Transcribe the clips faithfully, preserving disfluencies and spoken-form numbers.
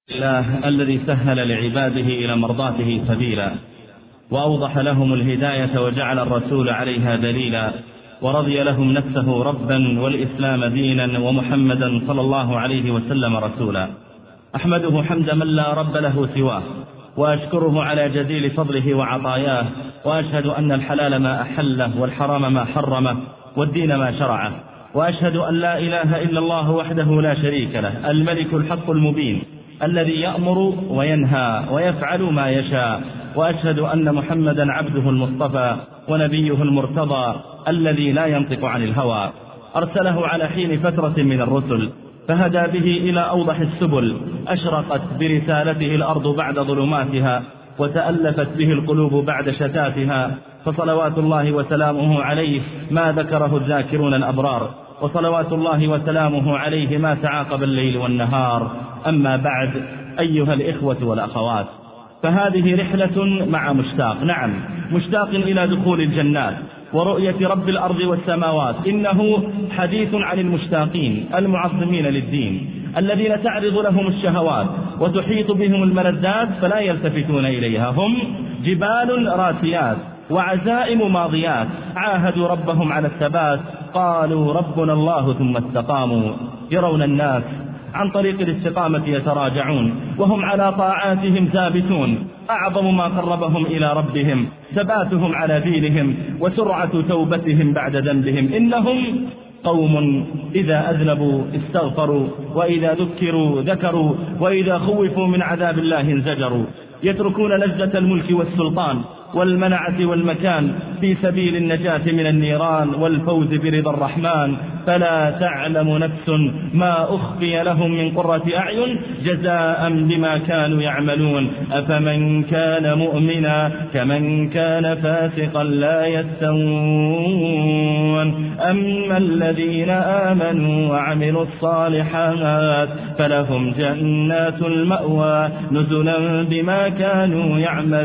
الله الذي سهل لعباده إلى مرضاته سبيلا، وأوضح لهم الهداية وجعل الرسول عليها دليلا، ورضي لهم نفسه ربا والإسلام دينا ومحمدا صلى الله عليه وسلم رسولا. أحمده حمد من لا رب له سواه، وأشكره على جزيل فضله وعطاياه، وأشهد أن الحلال ما أحله والحرام ما حرمه والدين ما شرعه، وأشهد أن لا إله إلا الله وحده لا شريك له، الملك الحق المبين الذي يأمر وينهى ويفعل ما يشاء، وأشهد أن محمدا عبده المصطفى ونبيه المرتضى الذي لا ينطق عن الهوى، أرسله على حين فترة من الرسل فهدى به إلى أوضح السبل، أشرقت برسالته الأرض بعد ظلماتها، وتألفت به القلوب بعد شتاتها، فصلوات الله وسلامه عليه ما ذكره الذاكرون الأبرار، وصلوات الله وسلامه عليه ما تعاقب الليل والنهار. أما بعد، أيها الإخوة والأخوات، فهذه رحلة مع مشتاق، نعم مشتاق إلى دخول الجنات ورؤية رب الأرض والسماوات. إنه حديث عن المشتاقين المعظمين للدين الذين تعرض لهم الشهوات وتحيط بهم الملذات فلا يلتفتون إليها، هم جبال راسيات وعزائم ماضيات، عاهدوا ربهم على الثبات، قالوا ربنا الله ثم استقاموا. يرون الناس عن طريق الاستقامة يتراجعون وهم على طاعاتهم ثابتون، أعظم ما قربهم إلى ربهم ثباتهم على دينهم وسرعة توبتهم بعد ذنبهم. إنهم قوم إذا أذنبوا استغفروا، وإذا ذكروا ذكروا، وإذا خوفوا من عذاب الله انزجروا، يتركون لذة الملك والسلطان والمنعة والمكان في سبيل النجاة من النيران والفوز برضا الرحمن. فلا تعلم نفس ما أخفي لهم من قرة أعين جزاء بما كانوا يعملون، أفمن كان مؤمنا كمن كان فاسقا لا يستوون، أما الذين آمنوا وعملوا الصالحات فلهم جنات المأوى نزلا بما كانوا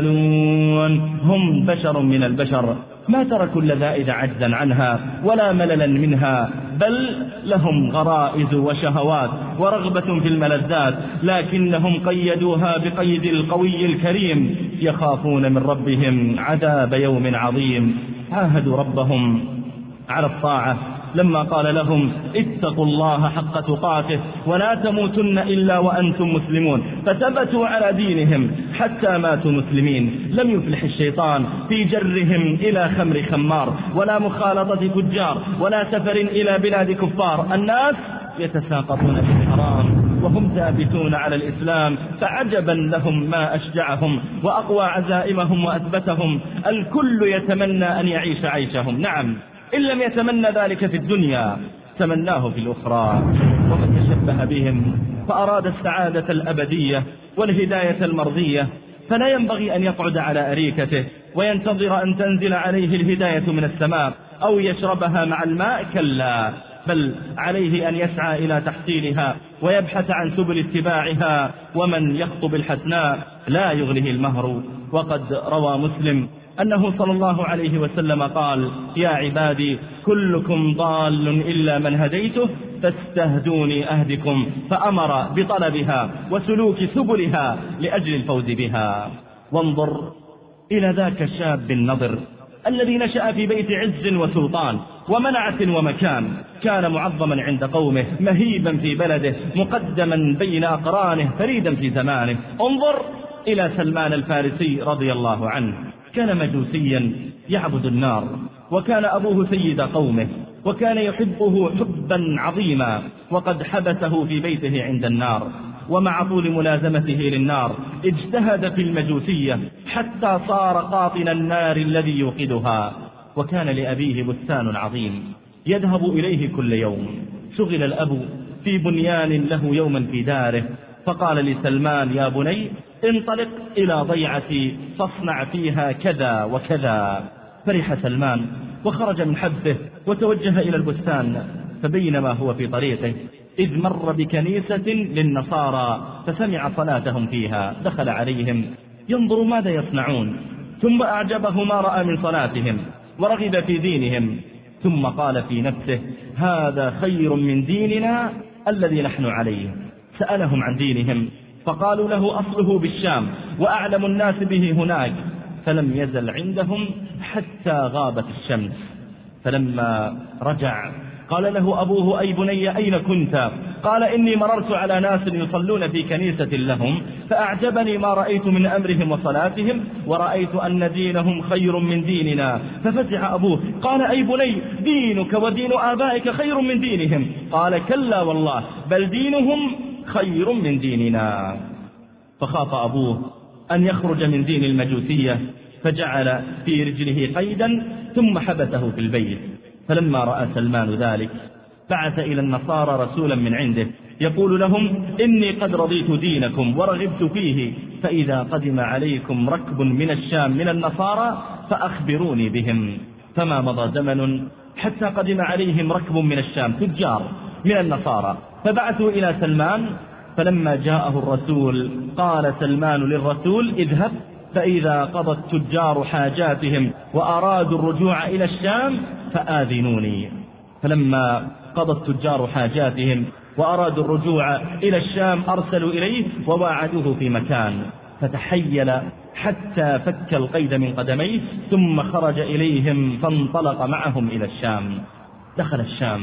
يعملون. هم بشر من البشر ما تركوا اللذائذ عجزا عنها ولا مللا منها، بل لهم غرائز وشهوات ورغبة في الملذات، لكنهم قيدوها بقيد القوي الكريم، يخافون من ربهم عذاب يوم عظيم. عاهدوا ربهم على الطاعة لما قال لهم اتقوا الله حق تقاته ولا تموتن إلا وأنتم مسلمون، فثبتوا على دينهم حتى ماتوا مسلمين. لم يفلح الشيطان في جرهم إلى خمر خمار ولا مخالطة فجار ولا سفر إلى بلاد كفار. الناس يتساقطون في الحرام وهم ثابتون على الإسلام، فعجبا لهم ما أشجعهم وأقوى عزائمهم وأثبتهم. الكل يتمنى أن يعيش عيشهم، نعم إن لم يتمنى ذلك في الدنيا تمناه في الأخرى. ومن تشبه بهم فأراد السعادة الأبدية والهداية المرضية فلا ينبغي أن يقعد على أريكته وينتظر أن تنزل عليه الهداية من السماء أو يشربها مع الماء، كلا، بل عليه أن يسعى إلى تحصيلها ويبحث عن سبل اتباعها. ومن يخطب الحسناء لا يغنيه المهر. وقد روى مسلم أنه صلى الله عليه وسلم قال: يا عبادي كلكم ضال إلا من هديته فاستهدوني أهدكم، فأمر بطلبها وسلوك سبلها لأجل الفوز بها. وانظر إلى ذاك الشاب النضر الذي نشأ في بيت عز وسلطان ومنعة ومكان، كان معظما عند قومه، مهيبا في بلده، مقدما بين أقرانه، فريدا في زمانه. انظر إلى سلمان الفارسي رضي الله عنه، كان مجوسيا يعبد النار، وكان أبوه سيد قومه، وكان يحبه حبا عظيما، وقد حبسه في بيته عند النار، ومع طول ملازمته للنار اجتهد في المجوسية حتى صار قاطن النار الذي يوقدها. وكان لأبيه بستان عظيم يذهب إليه كل يوم. شغل الأب في بنيان له يوما في داره، فقال لسلمان: يا بني انطلق إلى ضيعتي فاصنع فيها كذا وكذا. فرح سلمان وخرج من حبسه وتوجه إلى البستان، فبينما هو في طريقه إذ مر بكنيسة للنصارى فسمع صلاتهم فيها، دخل عليهم ينظر ماذا يصنعون، ثم أعجبه ما رأى من صلاتهم ورغب في دينهم، ثم قال في نفسه: هذا خير من ديننا الذي نحن عليه. سألهم عن دينهم فقالوا له أصله بالشام وأعلم الناس به هناك، فلم يزل عندهم حتى غابت الشمس. فلما رجع قال له أبوه: أي بني أين كنت؟ قال: إني مررت على ناس يصلون في كنيسة لهم، فأعجبني ما رأيت من أمرهم وصلاتهم، ورأيت أن دينهم خير من ديننا. ففزع أبوه قال: أي بني، دينك ودين آبائك خير من دينهم. قال: كلا والله، بل دينهم خير من ديننا. فخاف أبوه أن يخرج من دين المجوسية، فجعل في رجله قيدا ثم حبسه في البيت. فلما رأى سلمان ذلك بعث إلى النصارى رسولا من عنده يقول لهم: إني قد رضيت دينكم ورغبت فيه، فإذا قدم عليكم ركب من الشام من النصارى فأخبروني بهم. فما مضى زمن حتى قدم عليهم ركب من الشام تجار من النصارى، فبعثوا إلى سلمان. فلما جاءه الرسول قال سلمان للرسول: اذهب، فإذا قضى التجار حاجاتهم وأرادوا الرجوع إلى الشام فآذنوني. فلما قضى التجار حاجاتهم وأرادوا الرجوع إلى الشام أرسلوا إليه وواعدوه في مكان، فتحيل حتى فك القيد من قدميه، ثم خرج إليهم فانطلق معهم إلى الشام. دخل الشام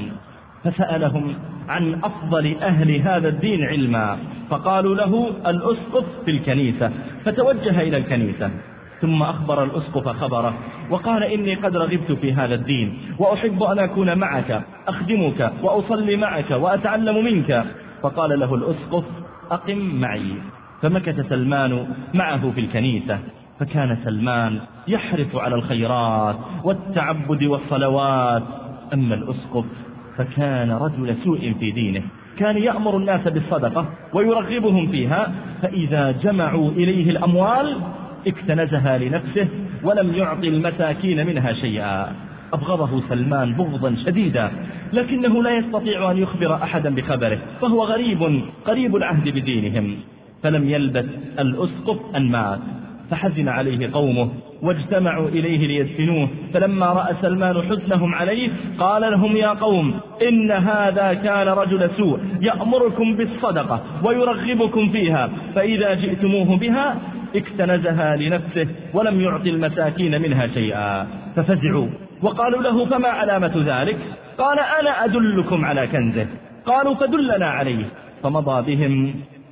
فسألهم عن أفضل أهل هذا الدين علما، فقالوا له: الأسقف في الكنيسة. فتوجه إلى الكنيسة، ثم أخبر الأسقف خبره وقال: إني قد رغبت في هذا الدين وأحب أن أكون معك، أخدمك وأصلي معك وأتعلم منك. فقال له الأسقف: أقم معي. فمكث سلمان معه في الكنيسة، فكان سلمان يحرص على الخيرات والتعبد والصلوات. أما الأسقف فكان رجل سوء في دينه، كان يأمر الناس بالصدقة ويرغبهم فيها، فإذا جمعوا إليه الأموال اكتنزها لنفسه ولم يعطي المساكين منها شيئا. أبغضه سلمان بغضا شديدا، لكنه لا يستطيع أن يخبر أحدا بخبره، فهو غريب قريب العهد بدينهم. فلم يلبث الأسقف أن مات، فحزن عليه قومه واجتمعوا إليه ليدفنوه. فلما رأى سلمان حزنهم عليه قال لهم: يا قوم، إن هذا كان رجل سوء يأمركم بالصدقة ويرغبكم فيها، فإذا جئتموه بها اكتنزها لنفسه ولم يعطي المساكين منها شيئا. ففزعوا وقالوا له: فما علامة ذلك؟ قال: أنا أدلكم على كنزه. قالوا: فدلنا عليه. فمضى بهم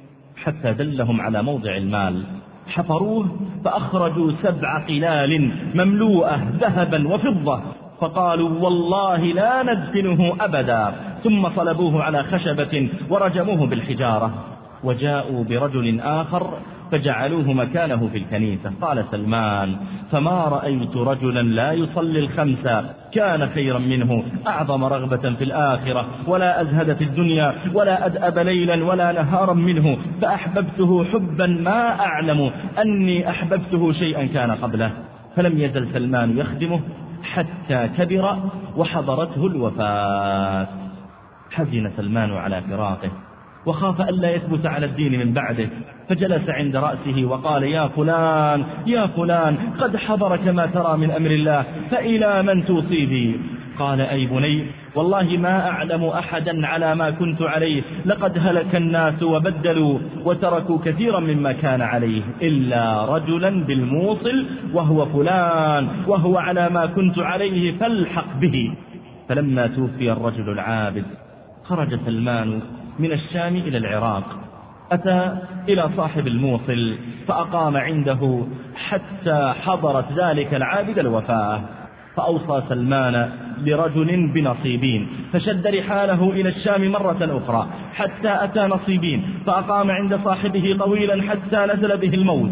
حتى دلهم على موضع المال، حفروه فأخرجوا سبع قلال مملوءة ذهبا وفضة، فقالوا: والله لا ندفنه أبدا. ثم صلبوه على خشبة ورجموه بالحجارة. وجاءوا برجل آخر فجعلوه مكانه في الكنيسة. قال سلمان: فما رأيت رجلا لا يصلي الخمسة كان خيرا منه، أعظم رغبة في الآخرة، ولا أزهد في الدنيا، ولا أدأب ليلا ولا نهارا منه، فأحببته حبا ما أعلم أني أحببته شيئا كان قبله. فلم يزل سلمان يخدمه حتى كبر وحضرته الوفاة. حزن سلمان على فراقه وخاف ألا يثبت على الدين من بعده، فجلس عند رأسه وقال: يا فلان يا فلان، قد حضرك ما ترى من أمر الله، فإلى من توصي بي؟ قال: أي بني، والله ما أعلم أحدا على ما كنت عليه، لقد هلك الناس وبدلوا وتركوا كثيرا مما كان عليه، إلا رجلا بالموصل وهو فلان، وهو على ما كنت عليه فالحق به. فلما توفي الرجل العابد خرج سلمان من الشام إلى العراق، أتى إلى صاحب الموصل فأقام عنده حتى حضرت ذلك العابد الوفاة. فأوصى سلمان لرجل بنصيبين، فشد رحاله إلى الشام مرة أخرى حتى أتى نصيبين، فأقام عند صاحبه طويلا حتى نزل به الموت.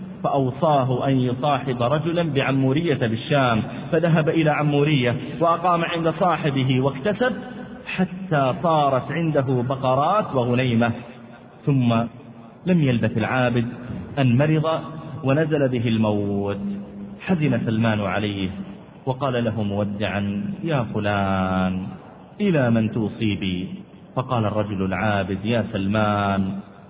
فأوصاه أن يصاحب رجلا بعمورية بالشام، فذهب إلى عمورية وأقام عند صاحبه واكتسب حتى صارت عنده بقرات وغنيمة. ثم لم يلبث العابد أن مرض ونزل به الموت. حزن سلمان عليه وقال له مودعا: يا فلان، إلى من توصي بي؟ فقال الرجل العابد: يا سلمان،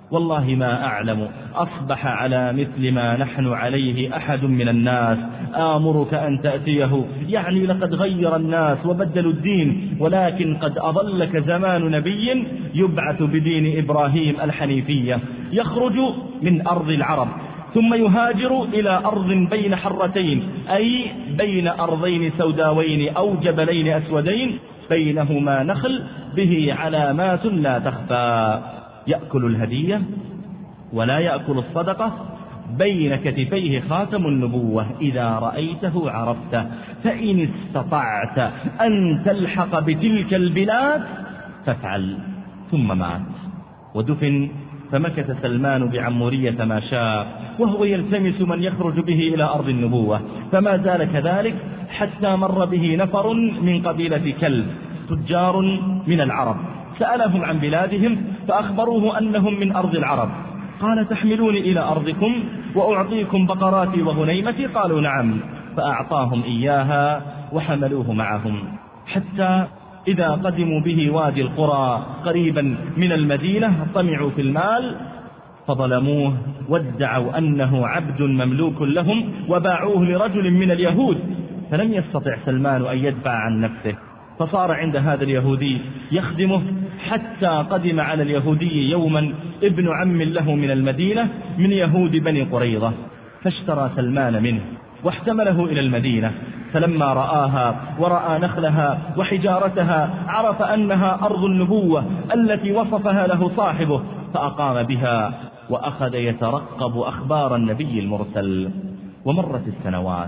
والله ما أعلم أصبح على مثل ما نحن عليه أحد من الناس آمرك أن تأتيه. يعني لقد غير الناس وبدلوا الدين، ولكن قد أظلك زمان نبي يبعث بدين إبراهيم الحنيفية، يخرج من أرض العرب ثم يهاجر إلى أرض بين حرتين، أي بين أرضين سوداوين أو جبلين أسودين بينهما نخل به علامات لا تخفى، يأكل الهدية ولا يأكل الصدقة، بين كتفيه خاتم النبوة، إذا رأيته عرفته، فإن استطعت أن تلحق بتلك البلاد فافعل. ثم مات ودفن، فمكث سلمان بعمورية ما شاء وهو يلتمس من يخرج به إلى أرض النبوة، فما زال كذلك حتى مر به نفر من قبيلة كلب تجار من العرب، سألهم عن بلادهم فأخبروه أنهم من أرض العرب. قال تحملوني إلى أرضكم وأعطيكم بقراتي وغنيمتي؟ قالوا نعم، فأعطاهم إياها وحملوه معهم، حتى إذا قدموا به وادي القرى قريبا من المدينة طمعوا في المال فظلموه وادعوا أنه عبد مملوك لهم وباعوه لرجل من اليهود، فلم يستطع سلمان أن يدفع عن نفسه، فصار عند هذا اليهودي يخدمه، حتى قدم على اليهودي يوما ابن عم له من المدينة من يهود بني قريظة، فاشترى سلمان منه واحتمله إلى المدينة، فلما رآها ورأى نخلها وحجارتها عرف أنها أرض النبوة التي وصفها له صاحبه، فأقام بها وأخذ يترقب أخبار النبي المرسل. ومرت السنوات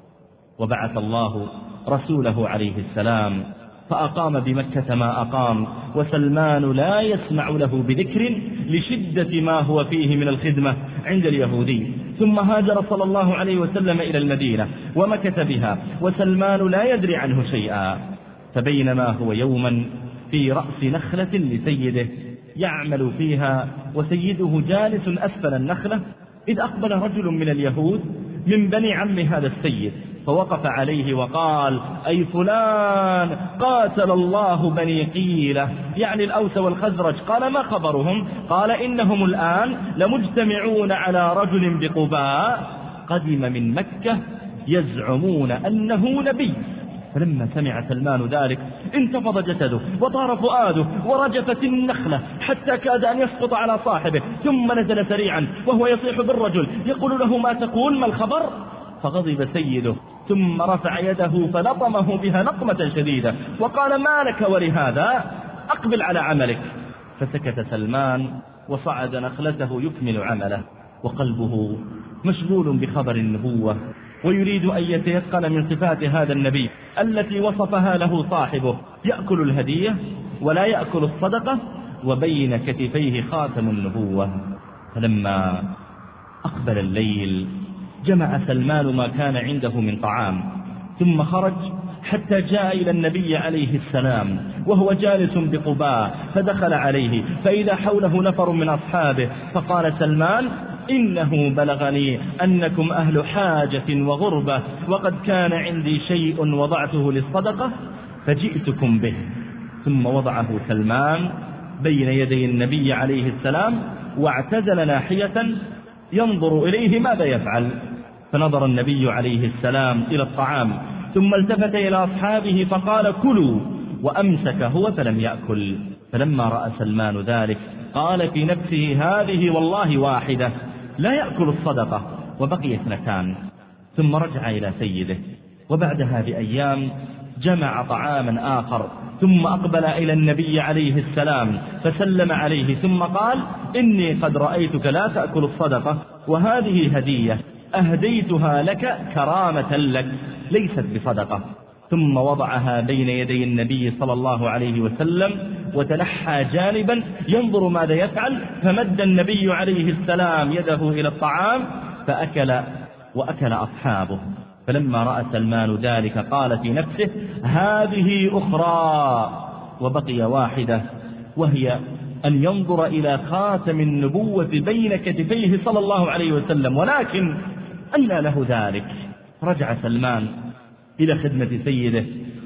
وبعث الله رسوله عليه السلام فأقام بمكة ما أقام، وسلمان لا يسمع له بذكر لشدة ما هو فيه من الخدمة عند اليهودي. ثم هاجر صلى الله عليه وسلم إلى المدينة ومكث بها وسلمان لا يدري عنه شيئا، فبينما هو يوما في رأس نخلة لسيده يعمل فيها وسيده جالس أسفل النخلة، إذ أقبل رجل من اليهود من بني عم هذا السيد فوقف عليه وقال أي فلان قاتل الله بني قيلة، يعني الأوس والخزرج. قال ما خبرهم؟ قال إنهم الآن لمجتمعون على رجل بقباء قدم من مكة يزعمون أنه نبي. فلما سمع سلمان ذلك انتفض جسده وطار فؤاده ورجفت النخلة حتى كاد أن يسقط على صاحبه، ثم نزل سريعا وهو يصيح بالرجل يقول له ما تقول، ما الخبر؟ فغضب سيده ثم رفع يده فلطمه بها لطمة شديدة وقال ما لك ولهذا؟ أقبل على عملك. فسكت سلمان وصعد نخلته يكمل عمله، وقلبه مشغول بخبر النبوة ويريد أن يتيقن من صفات هذا النبي التي وصفها له صاحبه، يأكل الهدية ولا يأكل الصدقة وبين كتفيه خاتم النبوة. فلما أقبل الليل جمع سلمان ما كان عنده من طعام ثم خرج حتى جاء إلى النبي عليه السلام وهو جالس بقباء، فدخل عليه فإذا حوله نفر من أصحابه، فقال سلمان إنه بلغني أنكم أهل حاجة وغربة، وقد كان عندي شيء وضعته للصدقة فجئتكم به. ثم وضعه سلمان بين يدي النبي عليه السلام واعتزل ناحية ينظر إليه ماذا يفعل، فنظر النبي عليه السلام إلى الطعام ثم التفت إلى أصحابه فقال كلوا، وأمسك هو فلم يأكل. فلما رأى سلمان ذلك قال في نفسه هذه والله واحدة لا يأكل الصدقة، وبقي اثنتان. ثم رجع إلى سيده، وبعدها بأيام جمع طعاما آخر ثم أقبل إلى النبي عليه السلام فسلم عليه ثم قال إني قد رأيتك لا تأكل الصدقة، وهذه هدية أهديتها لك كرامة لك ليست بصدقة. ثم وضعها بين يدي النبي صلى الله عليه وسلم وتنحى جانبا ينظر ماذا يفعل، فمد النبي عليه السلام يده إلى الطعام فأكل وأكل أصحابه. فلما رأى سلمان ذلك قال في نفسه هذه أخرى، وبقي واحدة وهي أن ينظر إلى خاتم النبوة بين كتفيه صلى الله عليه وسلم، ولكن أنى له ذلك. رجع سلمان إلى خدمة سيده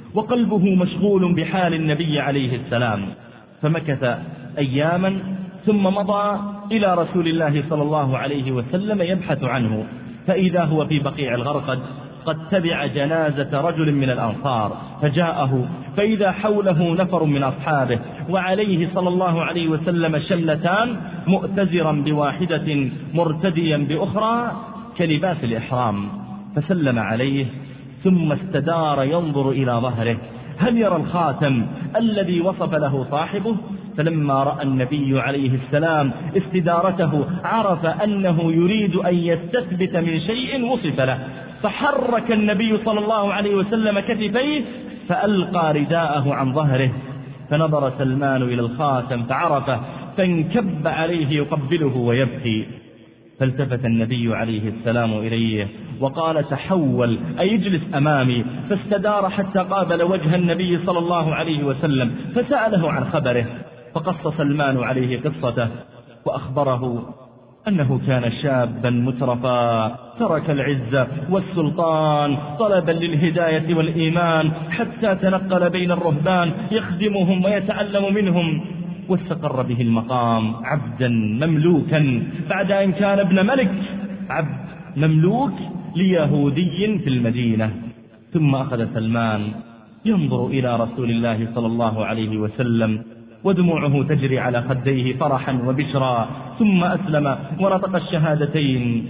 وقلبه مشغول بحال النبي عليه السلام، فمكث أياما ثم مضى إلى رسول الله صلى الله عليه وسلم يبحث عنه، فإذا هو في بقيع الغرقد قد تبع جنازة رجل من الأنصار، فجاءه فإذا حوله نفر من أصحابه وعليه صلى الله عليه وسلم شملتان، مؤتزرا بواحدة مرتديا بأخرى كلباس الإحرام، فسلم عليه ثم استدار ينظر إلى ظهره هل يرى الخاتم الذي وصف له صاحبه، فلما رأى النبي عليه السلام استدارته عرف أنه يريد أن يستثبت من شيء وصف له، فحرك النبي صلى الله عليه وسلم كتفيه فألقى رداءه عن ظهره، فنظر سلمان إلى الخاتم فعرفه فانكب عليه يقبله ويبكي، فالتفت النبي عليه السلام إليه وقال تحول أي اجلس أمامي، فاستدار حتى قابل وجه النبي صلى الله عليه وسلم فسأله عن خبره، فقص سلمان عليه قصته وأخبره أنه كان شابا مترفا ترك العزة والسلطان طلبا للهداية والإيمان حتى تنقل بين الرهبان يخدمهم ويتعلم منهم، واستقر به المقام عبدا مملوكا بعد أن كان ابن ملك، عبد مملوك ليهودي في المدينة. ثم أخذ سلمان ينظر إلى رسول الله صلى الله عليه وسلم ودموعه تجري على خديه فرحا وبشرا، ثم أسلم ونطق الشهادتين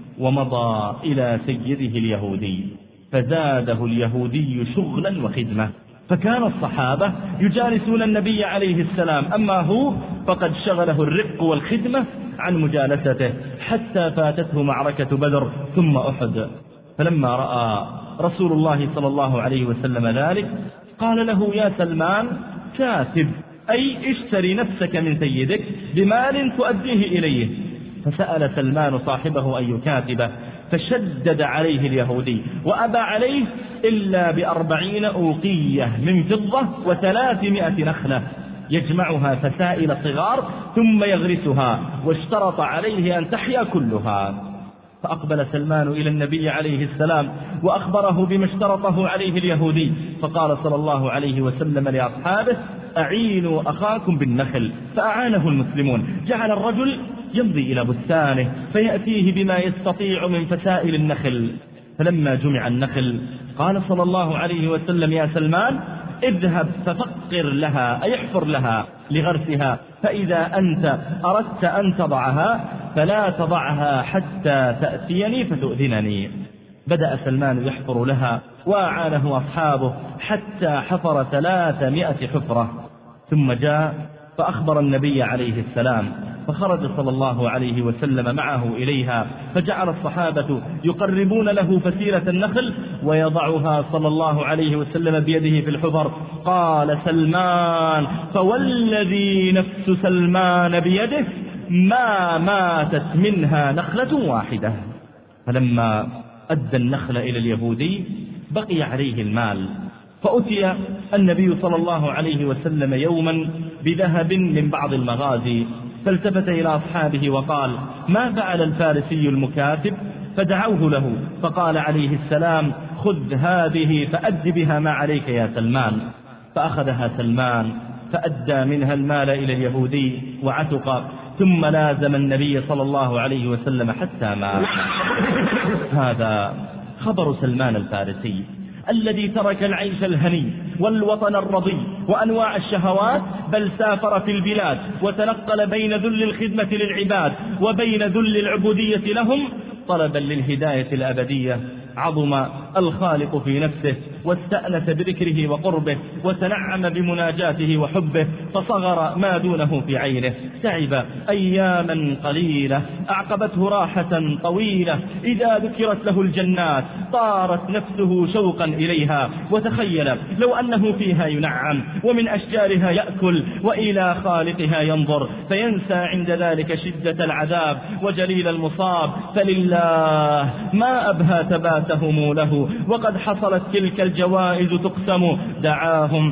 ومضى إلى سيده اليهودي، فزاده اليهودي شغلا وخدمة، فكان الصحابة يجالسون النبي عليه السلام، أما هو فقد شغله الرفق والخدمة عن مجالسته حتى فاتته معركة بدر ثم أحد. فلما رأى رسول الله صلى الله عليه وسلم ذلك قال له يا سلمان كاتب، أي اشتري نفسك من سيدك بمال تؤديه إليه. فسأل سلمان صاحبه أن يكاتبه، فشدد عليه اليهودي وأبى عليه إلا بأربعين أوقية من فضة وثلاثمائة نخلة يجمعها فسائل صغار ثم يغرسها، واشترط عليه أن تحيا كلها. فأقبل سلمان إلى النبي عليه السلام وأخبره بما اشترطه عليه اليهودي، فقال صلى الله عليه وسلم لأصحابه أعينوا أخاكم بالنخل، فأعانه المسلمون، جعل الرجل يمضي إلى بستانه فيأتيه بما يستطيع من فسائل النخل، فلما جمع النخل قال صلى الله عليه وسلم يا سلمان اذهب ففقر لها أي احفر لها لغرسها، فإذا أنت أردت أن تضعها فلا تضعها حتى تأتيني فتؤذنني. بدأ سلمان يحفر لها وأعانه أصحابه حتى حفر ثلاثمائة حفرة، ثم جاء فأخبر النبي عليه السلام، فخرج صلى الله عليه وسلم معه إليها، فجعل الصحابة يقربون له فسيلة النخل ويضعها صلى الله عليه وسلم بيده في الحفر. قال سلمان فوالذي نفس سلمان بيده ما ماتت منها نخلة واحدة. فلما أدى النخل إلى اليهودي بقي عليه المال، فأتي النبي صلى الله عليه وسلم يوما بذهب من بعض المغازي، فالتفت إلى أصحابه وقال ما فعل الفارسي المكاتب؟ فدعوه له، فقال عليه السلام خذ هذه فأد بها ما عليك يا سلمان. فأخذها سلمان فأدى منها المال إلى اليهودي وعتق، ثم لازم النبي صلى الله عليه وسلم حتى مات. هذا خبر سلمان الفارسي الذي ترك العيش الهني والوطن الرضي وأنواع الشهوات، بل سافر في البلاد وتنقل بين ذل الخدمة للعباد وبين ذل العبودية لهم طلبا للهداية الأبدية. عظم الخالق في نفسه واستأنس بذكره وقربه وتنعم بمناجاته وحبه، فصغر ما دونه في عينه. تعب أياما قليلة أعقبته راحة طويلة، إذا ذكرت له الجنات طارت نفسه شوقا إليها، وتخيل لو أنه فيها ينعم ومن أشجارها يأكل وإلى خالقها ينظر، فينسى عند ذلك شدة العذاب وجليل المصاب. فلله ما أبهى تبات وكرامتهم له، وقد حصلت تلك الجوائز تقسم. دعاهم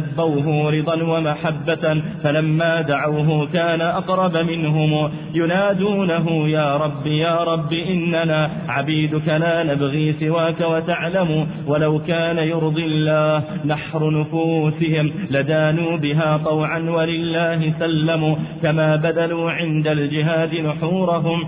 فلبوه رضا ومحبة، فلما دعوه كان أقرب منهم، ينادونه يا رب يا رب إننا عبيدك لا نبغي سواك وتعلم، ولو كان يرضي الله نحر نفوسهم لدانوا بها طوعا ولله سلموا، كما بذلوا عند الجهاد نحورهم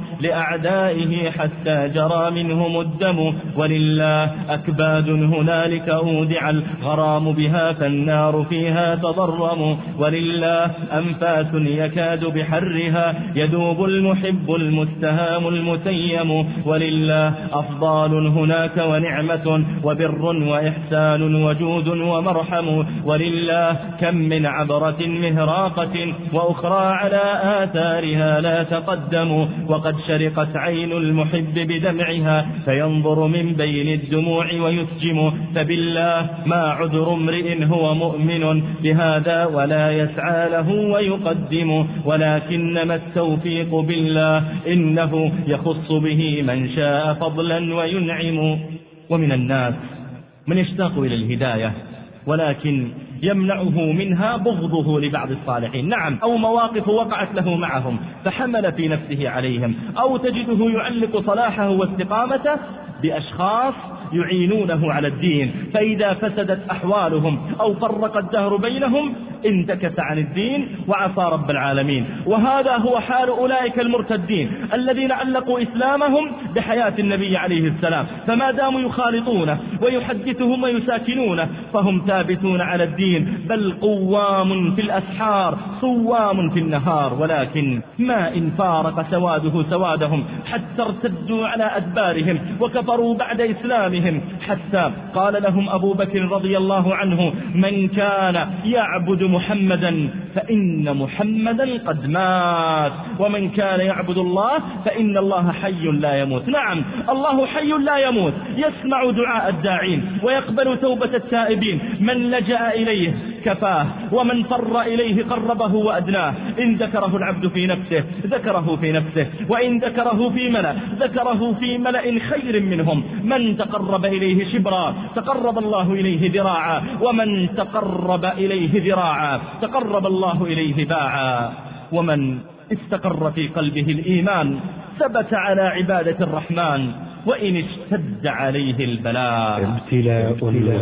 لأعدائه حتى جرى منهم الدم، ولله أكباد هنالك أودع الغرام بها فالنار فيها تضرم، ولله أنفاس يكاد بحرها يذوب المحب المستهام المتيم، ولله أفضال هناك ونعمة وبر وإحسان وجود ومرحم، ولله كم من عبرة مهراقة وأخرى على آثارها لا تقدم، وقد شرقت عين المحب بدمعها فينظر من بين الدموع ويسجم، فبالله ما عذر امرئ هو مؤمن بهذا ولا يسعى له ويقدم، ولكنما التوفيق بالله إنه يخص به من شاء فضلا وينعم. ومن الناس من يشتاق إلى الهداية ولكن يمنعه منها بغضه لبعض الصالحين، نعم، أو مواقف وقعت له معهم فحمل في نفسه عليهم، أو تجده يعلق صلاحه واستقامته بأشخاص يعينونه على الدين، فإذا فسدت أحوالهم أو فرق الدهر بينهم انتكس عن الدين وعصى رب العالمين. وهذا هو حال أولئك المرتدين الذين علقوا إسلامهم بحياة النبي عليه السلام، فما داموا يخالطونه ويحدثهم ويساكنونه فهم ثابتون على الدين، بل قوام في الأسحار صوام في النهار، ولكن ما إن فارق سواده سوادهم حتى ارتدوا على أدبارهم وكفروا بعد إسلامهم، حتى قال لهم أبو بكر رضي الله عنه من كان يعبد محمدا فإن محمدا قد مات، ومن كان يعبد الله فإن الله حي لا يموت. نعم، الله حي لا يموت، يسمع دعاء الداعين ويقبل توبة التائبين، من لجأ إليه كفاه ومن فر إليه قربه وأدناه، إن ذكره العبد في نفسه ذكره في نفسه، وإن ذكره في ملأ ذكره في ملأ خير منهم، من تقرب إليه شبرا تقرب الله إليه ذراعا، ومن تقرب إليه ذراعا تقرب الله إليه باعا، ومن استقر في قلبه الإيمان ثبت على عبادة الرحمن، وإن اشتد عليه البلاء ابتلاء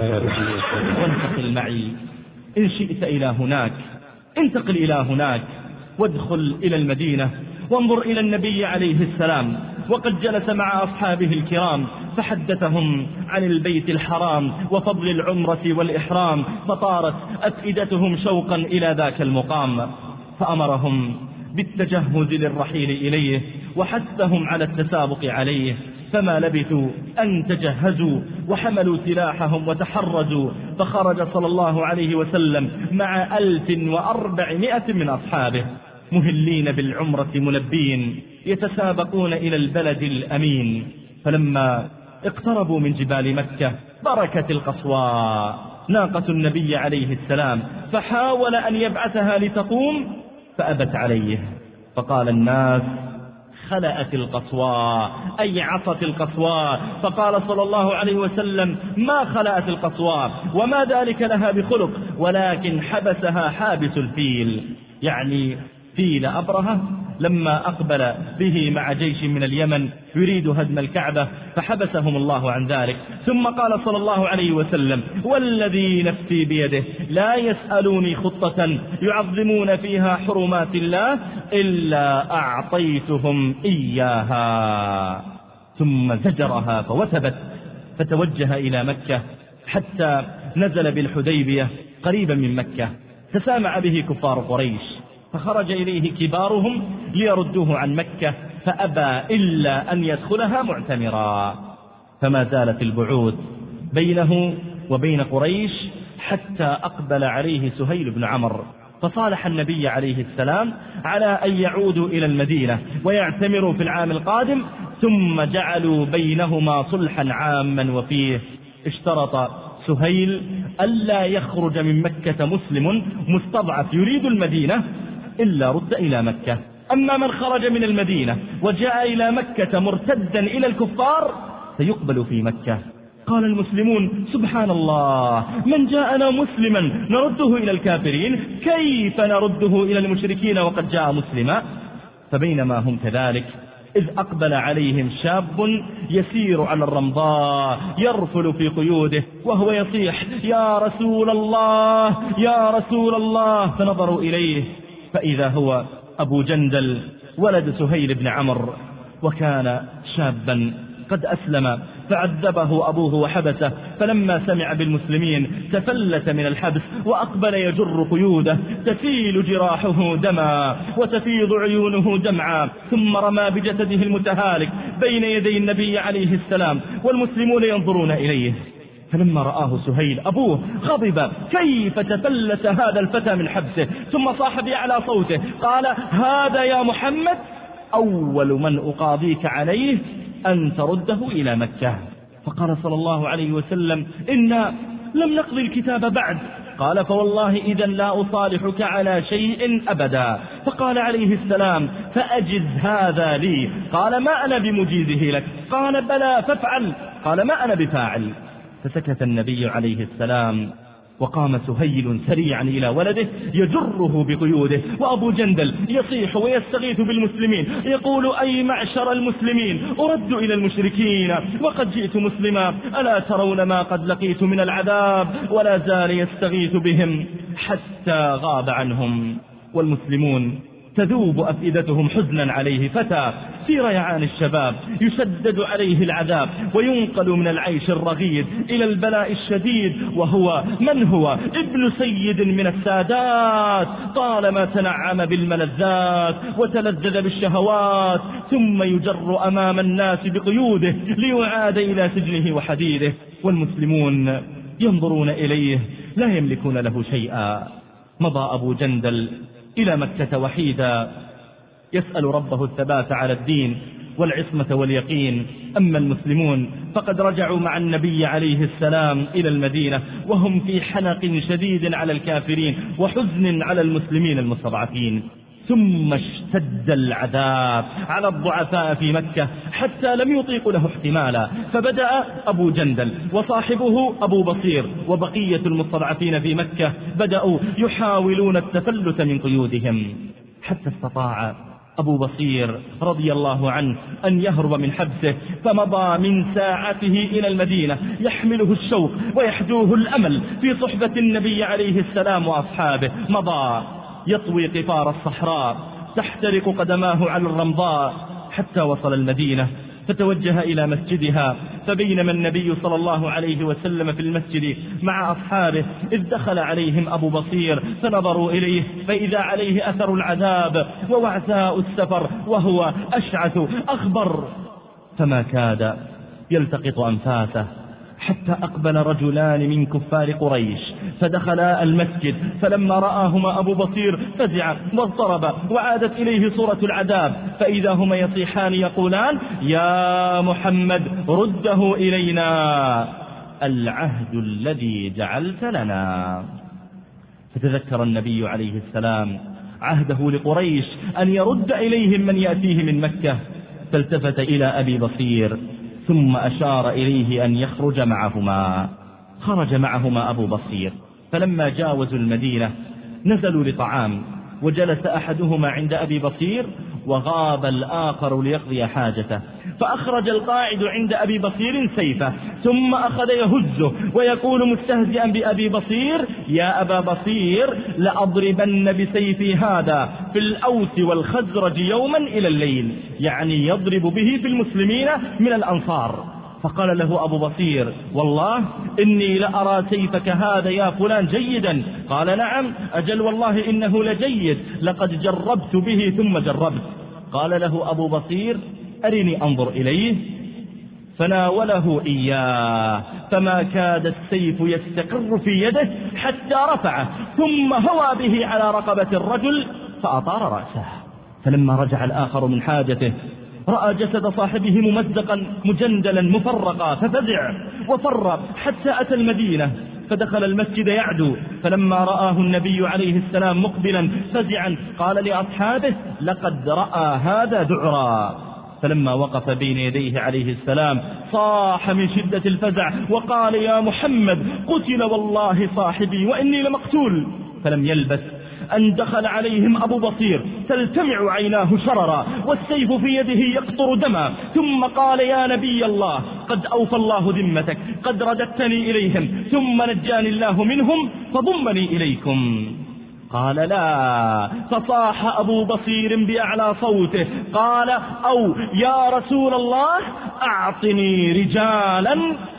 وانتقل معي إن شئت إلى هناك، انتقل إلى هناك وادخل إلى المدينة وانظر إلى النبي عليه السلام، وقد جلس مع أصحابه الكرام فحدثهم عن البيت الحرام وفضل العمرة والإحرام، فطارت أفئدتهم شوقا إلى ذاك المقام، فأمرهم بالتجهز للرحيل إليه وحثهم على التسابق عليه، فما لبثوا أن تجهزوا وحملوا سلاحهم وتحرزوا، فخرج صلى الله عليه وسلم مع ألف وأربعمائة من أصحابه مهلين بالعمرة ملبين يتسابقون إلى البلد الأمين. فلما اقتربوا من جبال مكة بركت القصواء ناقة النبي عليه السلام، فحاول أن يبعثها لتقوم فأبت عليه، فقال الناس خلأت القصواء أي عصت القصواء، فقال صلى الله عليه وسلم ما خلأت القصواء وما ذلك لها بخلق، ولكن حبسها حابس الفيل، يعني فيل أبرهة لما أقبل به مع جيش من اليمن يريد هدم الكعبة فحبسهم الله عن ذلك. ثم قال صلى الله عليه وسلم والذي نفسي بيده لا يسألوني خطة يعظمون فيها حرمات الله إلا أعطيتهم إياها، ثم زجرها فوثبت فتوجه إلى مكة حتى نزل بالحديبية قريبا من مكة، تسامع به كفار قريش، فخرج إليه كبارهم ليردوه عن مكة فأبى إلا أن يدخلها معتمرا، فما زالت البعود بينه وبين قريش حتى أقبل عليه سهيل بن عمرو، فصالح النبي عليه السلام على أن يعودوا إلى المدينة ويعتمروا في العام القادم، ثم جعلوا بينهما صلحا عاما، وفيه اشترط سهيل ألا يخرج من مكة مسلم مستضعف يريد المدينة إلا رد إلى مكة، أما من خرج من المدينة وجاء إلى مكة مرتدا إلى الكفار سيقبل في مكة. قال المسلمون سبحان الله، من جاءنا مسلما نرده إلى الكافرين، كيف نرده إلى المشركين وقد جاء مسلما؟ فبينما هم كذلك إذ أقبل عليهم شاب يسير على الرمضاء يرفل في قيوده وهو يصيح يا رسول الله يا رسول الله، فنظروا إليه فإذا هو أبو جندل ولد سهيل بن عمرو، وكان شابا قد أسلم، فعذبه أبوه وحبسه، فلما سمع بالمسلمين تفلت من الحبس وأقبل يجر قيوده، تسيل جراحه دما وتفيض عيونه دمعا، ثم رمى بجسده المتهالك بين يدي النبي عليه السلام والمسلمون ينظرون إليه. فلما رآه سهيل أبوه غضب، كيف تفلت هذا الفتى من حبسه، ثم صاح بأعلى صوته قال هذا يا محمد أول من أقاضيك عليه أن ترده إلى مكة. فقال صلى الله عليه وسلم إنا لم نقضي الكتاب بعد. قال فوالله إذا لا أصالحك على شيء أبدا. فقال عليه السلام فأجز هذا لي. قال ما أنا بمجيزه لك. قال بلى فافعل. قال ما أنا بفاعل. فسكت النبي عليه السلام، وقام سهيل سريعا إلى ولده يجره بقيوده، وأبو جندل يصيح ويستغيث بالمسلمين يقول أي معشر المسلمين أرد إلى المشركين وقد جئت مسلما، ألا ترون ما قد لقيت من العذاب؟ ولا زال يستغيث بهم حتى غاب عنهم، والمسلمون تذوب أفئدتهم حزنا عليه، فتى في ريعان الشباب يشدد عليه العذاب وينقل من العيش الرغيد إلى البلاء الشديد، وهو من هو ابن سيد من السادات، طالما تنعم بالملذات وتلذذ بالشهوات، ثم يجر أمام الناس بقيوده ليعاد إلى سجنه وحديده، والمسلمون ينظرون إليه لا يملكون له شيئا. مضى أبو جندل إلى مكة وحيدا يسأل ربه الثبات على الدين والعصمة واليقين. أما المسلمون فقد رجعوا مع النبي عليه السلام إلى المدينة وهم في حنق شديد على الكافرين وحزن على المسلمين المستضعفين. ثم اشتد العذاب على الضعفاء في مكة حتى لم يطيقوا له احتمالا، فبدأ أبو جندل وصاحبه أبو بصير وبقية المستضعفين في مكة بدأوا يحاولون التفلت من قيودهم، حتى استطاع أبو بصير رضي الله عنه أن يهرب من حبسه، فمضى من ساعته إلى المدينة يحمله الشوق ويحدوه الأمل في صحبة النبي عليه السلام وأصحابه. مضى يطوي قفار الصحراء تحترق قدماه على الرمضاء حتى وصل المدينة، فتوجه إلى مسجدها، فبينما النبي صلى الله عليه وسلم في المسجد مع أصحابه إذ دخل عليهم أبو بصير فنظروا إليه فإذا عليه أثر العذاب ووعثاء السفر وهو أشعث أخبر، فما كاد يلتقط أنفاسه حتى أقبل رجلان من كفار قريش فدخلا المسجد، فلما رآهما أبو بصير فزع واضطرب وعادت إليه صورة العذاب، فإذا هما يصيحان يقولان يا محمد رده إلينا العهد الذي جعلت لنا. فتذكر النبي عليه السلام عهده لقريش أن يرد إليهم من يأتيه من مكة، فالتفت إلى أبي بصير ثم أشار إليه أن يخرج معهما. خرج معهما أبو بصير، فلما جاوزوا المدينة نزلوا لطعام، وجلس أحدهما عند أبي بصير وغاب الآخر ليقضي حاجته، فأخرج القاعد عند أبي بصير سيفه ثم أخذ يهزه ويقول مستهزئا بأبي بصير يا أبا بصير لأضربن بسيفي هذا في الأوس والخزرج يوما إلى الليل، يعني يضرب به في المسلمين من الأنصار. فقال له أبو بصير والله إني لأرى سيفك هذا يا فلان جيدا. قال نعم أجل والله إنه لجيد، لقد جربت به ثم جربت. قال له أبو بصير أرني أنظر إليه، فناوله إياه فما كاد السيف يستقر في يده حتى رفعه ثم هوى به على رقبة الرجل فأطار رأسه. فلما رجع الآخر من حاجته رأى جسد صاحبه ممزقا مجندلا مفرقا ففزع وفر حتى أتى المدينة، فدخل المسجد يعدو، فلما رآه النبي عليه السلام مقبلا فزعا قال لأصحابه لقد رأى هذا ذعرا. فلما وقف بين يديه عليه السلام صاح من شدة الفزع وقال: يا محمد، قتل والله صاحبي وإني لمقتول. فلم يلبث أن دخل عليهم أبو بصير تلتمع عيناه شررا والسيف في يده يقطر دما، ثم قال: يا نبي الله، قد أوفى الله ذمتك، قد رددتني إليهم ثم نجاني الله منهم فضمني إليكم. قال: لا. فصاح أبو بصير بأعلى صوته قال: أو يا رسول الله، أعطني رجالا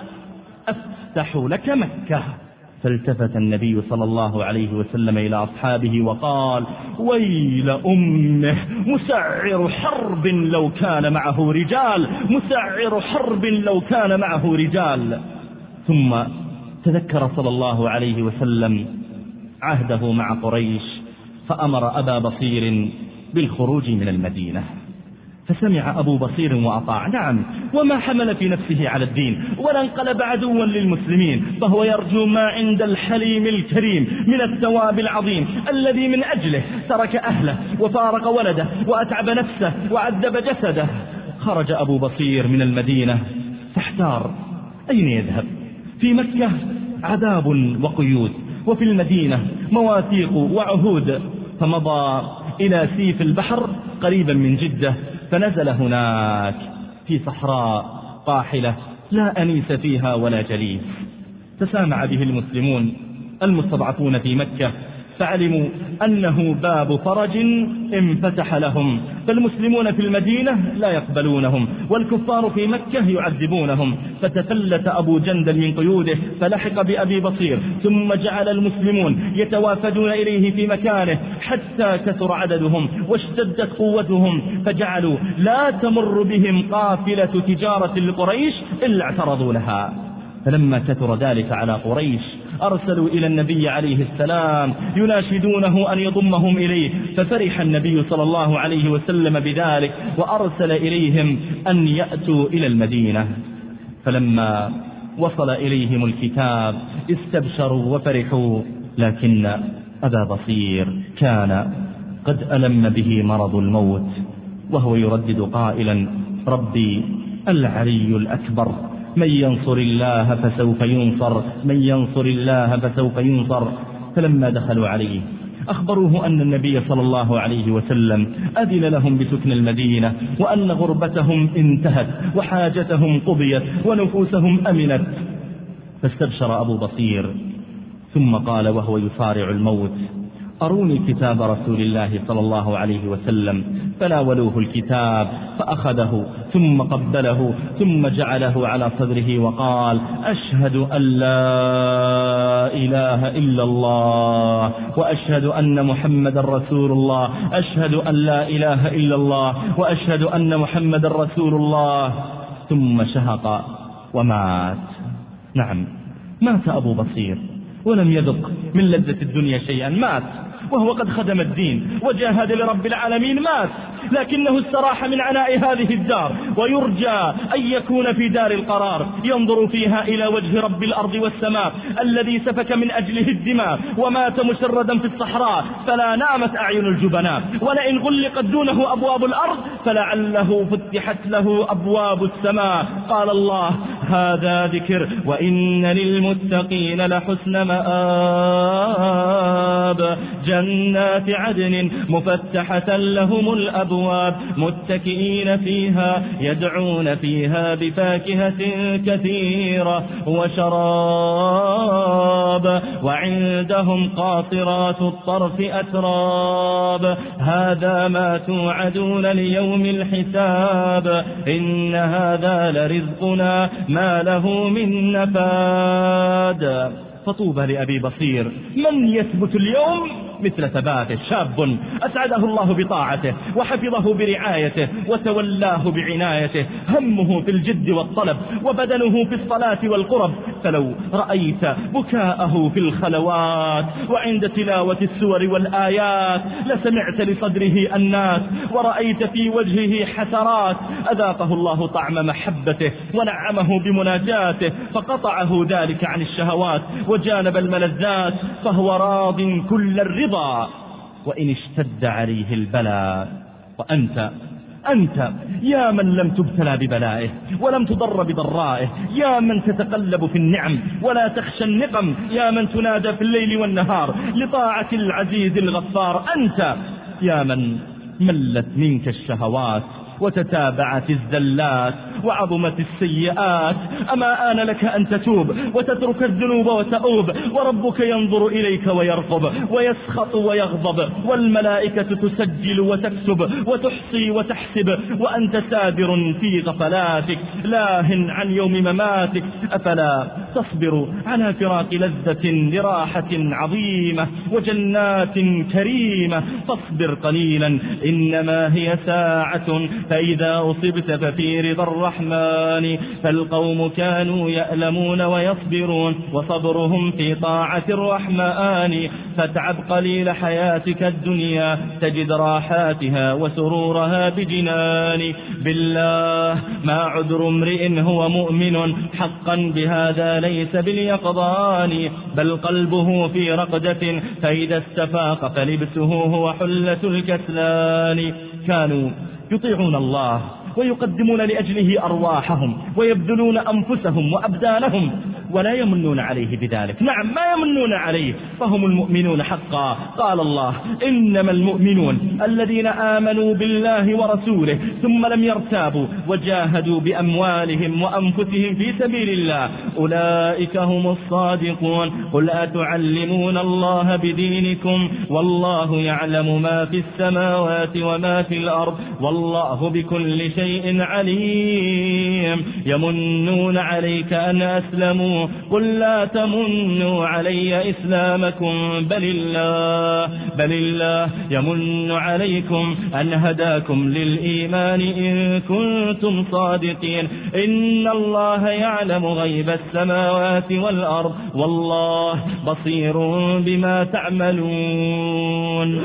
أفتح لك مكة. فالتفت النبي صلى الله عليه وسلم إلى أصحابه وقال: ويل أمه، مسعر حرب لو كان معه رجال، مسعر حرب لو كان معه رجال. ثم تذكر صلى الله عليه وسلم عهده مع قريش فأمر أبا بصير بالخروج من المدينة، فسمع أبو بصير وأطاع. نعم، وما حمل في نفسه على الدين ولا انقلب عدوا للمسلمين، فهو يرجو ما عند الحليم الكريم من الثواب العظيم الذي من أجله ترك أهله وفارق ولده وأتعب نفسه وعذب جسده. خرج أبو بصير من المدينة فاحتار أين يذهب. في مكة عذاب وقيود، وفي المدينة مواثيق وعهود. فمضى إلى سيف البحر قريبا من جدة، فنزل هناك في صحراء قاحلة لا أنيس فيها ولا جليس. تسامع به المسلمون المستضعفون في مكة، فعلموا أنه باب فرج انفتح لهم، فالمسلمون في المدينة لا يقبلونهم والكفار في مكة يعذبونهم. فتفلت أبو جندل من قيوده فلحق بأبي بصير، ثم جعل المسلمون يتوافدون إليه في مكانه حتى كثر عددهم واشتدت قوتهم، فجعلوا لا تمر بهم قافلة تجارة لقريش إلا اعترضوا لها. فلما كثر ذلك على قريش أرسلوا إلى النبي عليه السلام يناشدونه أن يضمهم إليه، ففرح النبي صلى الله عليه وسلم بذلك وأرسل إليهم أن يأتوا إلى المدينة. فلما وصل إليهم الكتاب استبشروا وفرحوا، لكن أبا بصير كان قد ألم به مرض الموت، وهو يردد قائلا: ربي العلي الأكبر، من ينصر الله فسوف ينصر، من ينصر الله فسوف ينصر. فلما دخلوا عليه أخبروه أن النبي صلى الله عليه وسلم أذن لهم بسكن المدينة، وأن غربتهم انتهت وحاجتهم قضيت ونفوسهم أمنت. فاستبشر أبو بصير ثم قال وهو يصارع الموت: أروني كتاب رسول الله صلى الله عليه وسلم. فناولوه الكتاب فأخذه ثم قبله ثم جعله على صدره وقال: أشهد أن لا إله إلا الله وأشهد أن محمد رسول الله، أشهد أن لا إله إلا الله وأشهد أن محمد رسول الله. ثم شهق ومات. نعم، مات أبو بصير ولم يذق من لذة الدنيا شيئا، مات وهو قد خدم الدين وجاهد لرب العالمين، مات لكنه استراح من عناء هذه الدار، ويرجى أن يكون في دار القرار ينظر فيها إلى وجه رب الأرض والسماء الذي سفك من أجله الدماء ومات مشردا في الصحراء، فلا نامت أعين الجبناء، ولئن غلقت دونه أبواب الأرض فلعله فتحت له أبواب السماء. قال الله: هذا ذكر وإن للمتقين لحسن مآب، جنات عدن مفتحة لهم الأبواب، متكئين فيها يدعون فيها بفاكهة كثيرة وشراب، وعندهم قاصرات الطرف أتراب، هذا ما توعدون ليوم الحساب، إن هذا لرزقنا ما له من نفاد. فطوبى لأبي بصير، من يثبت اليوم مثل ثباته، شاب أسعده الله بطاعته وحفظه برعايته وتولاه بعنايته، همه في الجد والطلب وبدنه في الصلاة والقرب. فلو رأيت بكاءه في الخلوات وعند تلاوة السور والآيات لسمعت لصدره الناس، ورأيت في وجهه حسرات. أذاقه الله طعم محبته ونعمه بمناجاته، فقطعه ذلك عن الشهوات وجانب الملذات، فهو راض كل الرضا وإن اشتد عليه البلاء. وأنت أنت يا من لم تبتلى ببلائه ولم تضر بضرائه، يا من تتقلب في النعم ولا تخشى النقم، يا من تنادى في الليل والنهار لطاعة العزيز الغفار، أنت يا من ملت منك الشهوات وتتابعت الزلات وعظمت السيئات، أما آن لك أن تتوب وتترك الذنوب وتؤوب، وربك ينظر إليك ويرقب ويسخط ويغضب، والملائكة تسجل وتكتب وتحصي وتحسب، وأنت سادر في غفلاتك لاه عن يوم مماتك. أفلا تصبر على فراق لذة لراحة عظيمة وجنات كريمة؟ فاصبر قليلا إنما هي ساعة، فإذا أصبت ففي رضا الرحمن. فالقوم كانوا يألمون ويصبرون وصبرهم في طاعة الرحمن. فاتعب قليل حياتك الدنيا تجد راحاتها وسرورها بجنان. بالله ما عذر امرئ هو مؤمن حقا بهذا ليس باليقظان، بل قلبه في رقدة فإذا استفاق فلبسه هو حلة الكسلان. كانوا يطيعون الله ويقدمون لأجله أرواحهم ويبذلون أنفسهم وأبدانهم ولا يمنون عليه بذلك. نعم ما يمنون عليه، فهم المؤمنون حقا. قال الله إنما المؤمنون الذين آمنوا بالله ورسوله ثم لم يرتابوا وجاهدوا بأموالهم وأنفسهم في سبيل الله أولئك هم الصادقون. قل أتعلمون الله بدينكم والله يعلم ما في السماوات وما في الأرض والله بكل شيء عليم. يمنون عليك أن أسلموا قل لا تمنوا علي إسلامكم بل الله بل الله يمن عليكم أن هداكم للإيمان إن كنتم صادقين. إن الله يعلم غيب السماوات والأرض والله بصير بما تعملون.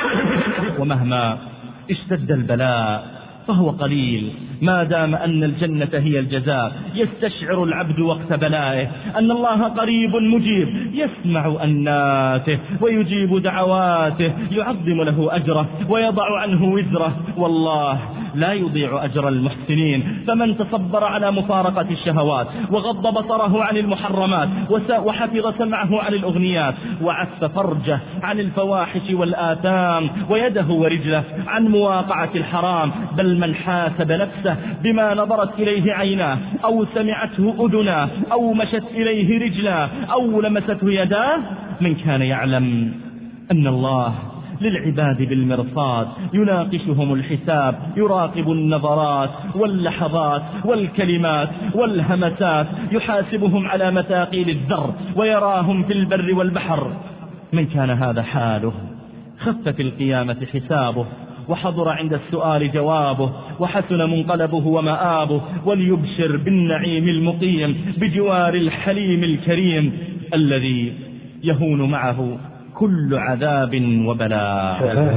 ومهما اشتد البلاء فهو قليل ما دام أن الجنة هي الجزاء. يستشعر العبد وقت بلائه أن الله قريب مجيب يسمع أناته ويجيب دعواته، يعظم له أجره ويضع عنه وزره. والله لا يضيع أجر المحسنين. فمن تصبر على مفارقة الشهوات وغض بصره عن المحرمات وحفظ سمعه عن الأغنيات وعف فرجه عن الفواحش والآثام ويده ورجله عن مواقعة الحرام، بل من حاسب نفسه بما نظرت إليه عيناه أو سمعته أذناه أو مشت إليه رجلاه أو لمسته يداه، من كان يعلم أن الله للعباد بالمرصاد يناقشهم الحساب، يراقب النظرات واللحظات والكلمات والهمسات، يحاسبهم على مثاقيل الذر ويراهم في البر والبحر. من كان هذا حاله خف في القيامة حسابه وحضر عند السؤال جوابه وحسن منقلبه ومآبه، وليبشر بالنعيم المقيم بجوار الحليم الكريم الذي يهون معه كل عذاب وبلاء.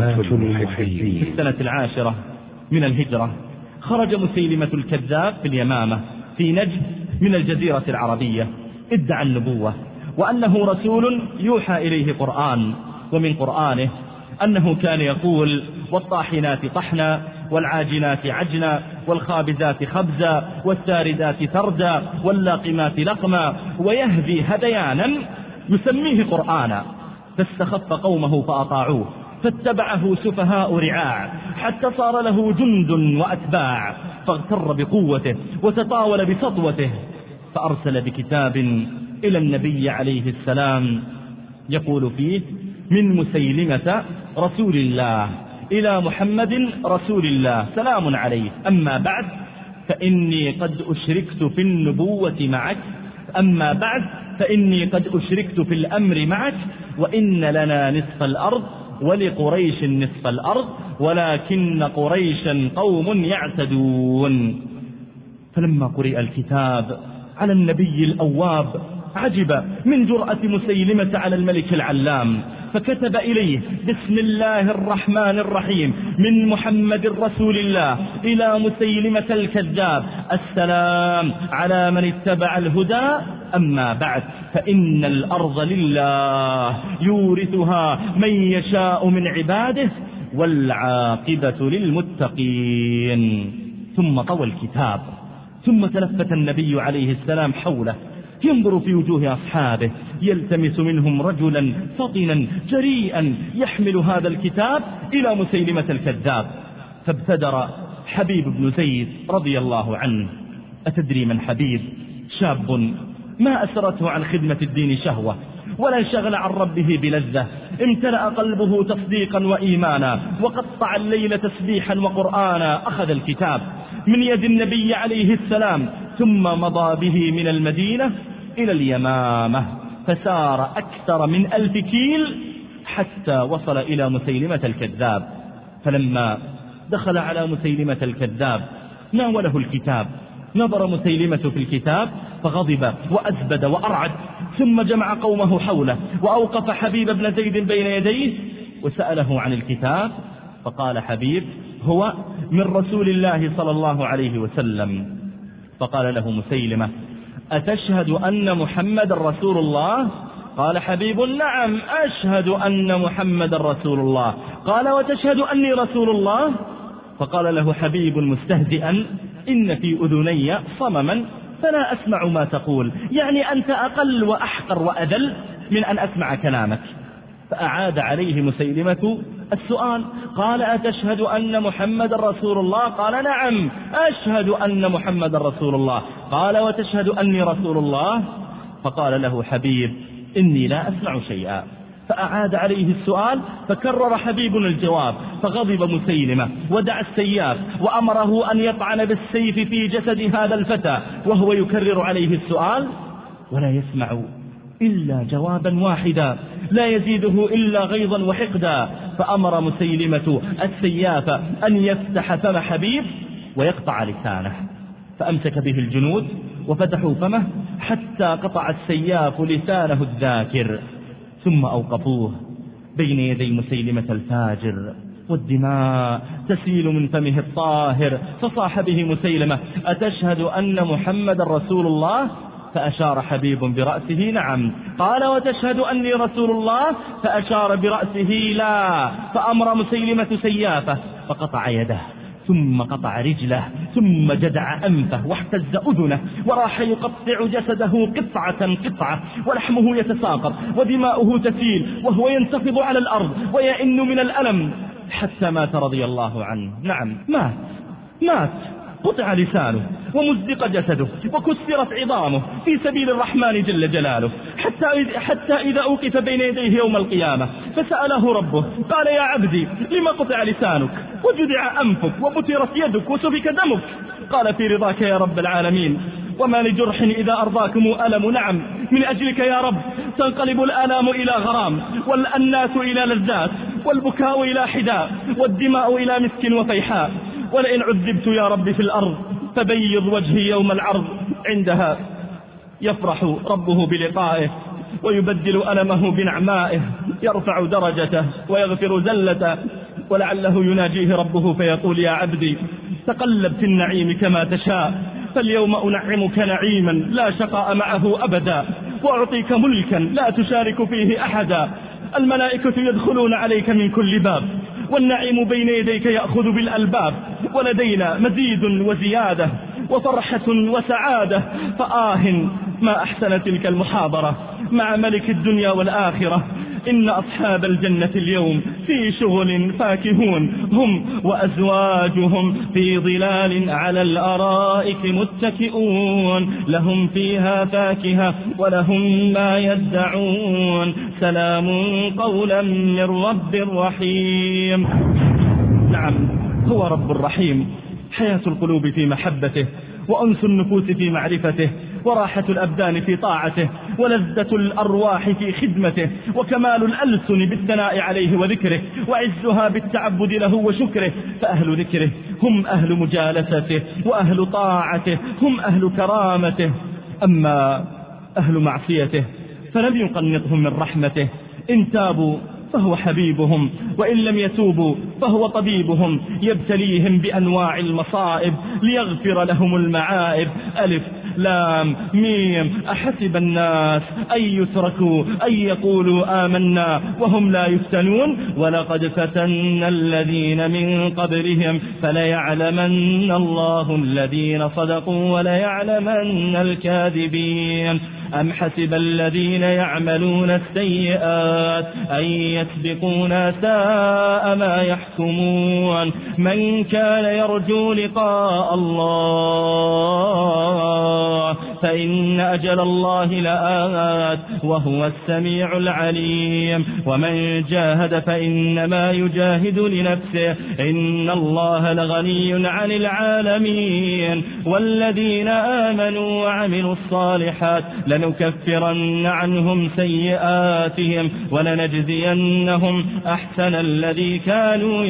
في السنة العاشرة من الهجرة خرج مسيلمة الكذاب في اليمامة في نجد من الجزيرة العربية، ادعى النبوة وأنه رسول يوحى إليه قرآن، ومن قرآنه أنه كان يقول والطاحنات طحنا والعاجنات عجنا والخابزات خبزا والساردات سردا واللاقمات لقما، ويهدي هديانا يسميه قرآنا. فاستخف قومه فأطاعوه فاتبعه سفهاء رعاع حتى صار له جند وأتباع، فاغتر بقوته وتطاول بسطوته، فأرسل بكتاب إلى النبي عليه السلام يقول فيه من مسيلمة رسول الله إلى محمد رسول الله سلام عليه، أما بعد فإني قد أشركت في النبوة معك أما بعد فإني قد أشركت في الأمر معك، وإن لنا نصف الأرض ولقريش نصف الأرض ولكن قريشا قوم يعتدون. فلما قرئ الكتاب على النبي الأواب عجب من جرأة مسيلمة على الملك العلام، فكتب إليه بسم الله الرحمن الرحيم من محمد رسول الله إلى مسيلمة الكذاب السلام على من اتبع الهدى، أما بعد فإن الأرض لله يورثها من يشاء من عباده والعاقبة للمتقين. ثم طوى الكتاب، ثم تلفت النبي عليه السلام حوله ينظر في وجوه أصحابه يلتمس منهم رجلا فطنا جريئا يحمل هذا الكتاب إلى مسيلمة الكذاب. فابتدر حبيب بن زيد رضي الله عنه. أتدري من حبيب؟ شاب ما أسرته عن خدمة الدين شهوة، ولا انشغل عن ربه بلذة، امتلأ قلبه تصديقا وإيمانا، وقطع الليل تسبيحا وقرآنا. أخذ الكتاب من يد النبي عليه السلام، ثم مضى به من المدينة إلى اليمامة، فسار أكثر من ألف كيل حتى وصل إلى مسيلمة الكذاب. فلما دخل على مسيلمة الكذاب ناوله الكتاب، نظر مسيلمة في الكتاب فغضب وأزبد وأرعد، ثم جمع قومه حوله وأوقف حبيب بن زيد بين يديه وسأله عن الكتاب. فقال حبيب: هو من رسول الله صلى الله عليه وسلم. فقال له مسيلمة: أتشهد أن محمد رسول الله؟ قال حبيب: نعم أشهد أن محمد رسول الله. قال: وتشهد أني رسول الله؟ فقال له حبيب مستهزئا: إن في أذني صمما فلا أسمع ما تقول، يعني أنت أقل وأحقر وأذل من أن أسمع كلامك. فأعاد عليه مسيلمة السؤال، قال: أتشهد أن محمد رسول الله؟ قال: نعم أشهد أن محمد رسول الله. قال: وتشهد أني رسول الله؟ فقال له حبيب: إني لا أسمع شيئا. فأعاد عليه السؤال، فكرر حبيب الجواب، فغضب مسيلمة ودعا السياف وأمره أن يطعن بالسيف في جسد هذا الفتى وهو يكرر عليه السؤال ولا يسمع إلا جوابا واحدا لا يزيده إلا غيظا وحقدا. فأمر مسيلمة السياف أن يفتح فم حبيب ويقطع لسانه، فأمسك به الجنود وفتحوا فمه حتى قطع السياف لسانه الذاكر، ثم أوقفوه بين يدي مسيلمة الفاجر والدماء تسيل من فمه الطاهر. فصاح به مسيلمة: أتشهد أن محمد رسول الله؟ فأشار حبيب برأسه: نعم. قال: وتشهد أني رسول الله؟ فأشار برأسه: لا. فأمر مسيلمة سيافه فقطع يده، ثم قطع رجله، ثم جدع أنفه واحتز أذنه، وراح يقطع جسده قطعة قطعة، ولحمه يتساقط ودماؤه تسيل وهو ينتفض على الأرض ويئن من الألم حتى مات رضي الله عنه. نعم مات مات قطع لسانه ومزق جسده وكسرت عظامه في سبيل الرحمن جل جلاله، حتى حتى إذا أوقف بين يديه يوم القيامة فسأله ربه قال: يا عبدي لما قطع لسانك وجدع أنفك وبترت يدك وسفك دمك؟ قال: في رضاك يا رب العالمين، وما لجرح إذا أرضاكم ألم. نعم من أجلك يا رب تنقلب الآلام إلى غرام، والأنات إلى لذات، والبكاء إلى حداء، والدماء إلى مسك وفيحاء. ولئن عذبت يا رب في الأرض فبيض وجهي يوم العرض. عندها يفرح ربه بلقائه ويبدل ألمه بنعمائه، يرفع درجته ويغفر زلته، ولعله يناجيه ربه فيقول: يا عبدي تقلب في النعيم كما تشاء، فاليوم أنعمك نعيما لا شقاء معه أبدا، وأعطيك ملكا لا تشارك فيه أحدا. الملائكة يدخلون عليك من كل باب، والنعيم بين يديك يأخذ بالألباب، ولدينا مزيد وزيادة وفرحة وسعادة. فآه ما أحسن تلك المحاضرة مع ملك الدنيا والآخرة. إن أصحاب الجنة اليوم في شغل فاكهون، هم وأزواجهم في ظلال على الأرائك متكئون، لهم فيها فاكهة ولهم ما يدعون، سلام قولا من رب رحيم. نعم هو رب الرحيم، حياة القلوب في محبته، وأنس النفوس في معرفته، وراحة الأبدان في طاعته، ولذة الأرواح في خدمته، وكمال الألسن بالثناء عليه وذكره، وعزها بالتعبد له وشكره. فأهل ذكره هم أهل مجالسته، وأهل طاعته هم أهل كرامته. أما أهل معصيته فلم يقنطهم من رحمته، إن تابوا فهو حبيبهم، وإن لم يتوبوا فهو طبيبهم، يبتليهم بأنواع المصائب ليغفر لهم المعائب. ألف لام ميم أحسب الناس أن يتركوا أن يقولوا آمنا وهم لا يفتنون ولقد فتنا الذين من قبلهم فليعلمن الله الذين صدقوا وليعلمن الكاذبين أم حسب الذين يعملون السيئات أن يسبقونا ساء ما يحكمون من كان يرجو لقاء الله فإن أجل الله لآت وهو السميع العليم ومن جاهد فإنما يجاهد لنفسه إن الله لغني عن العالمين والذين آمنوا وعملوا الصالحات لنكفرن عنهم سيئاتهم ولنجزينهم أحسن الذي كانوا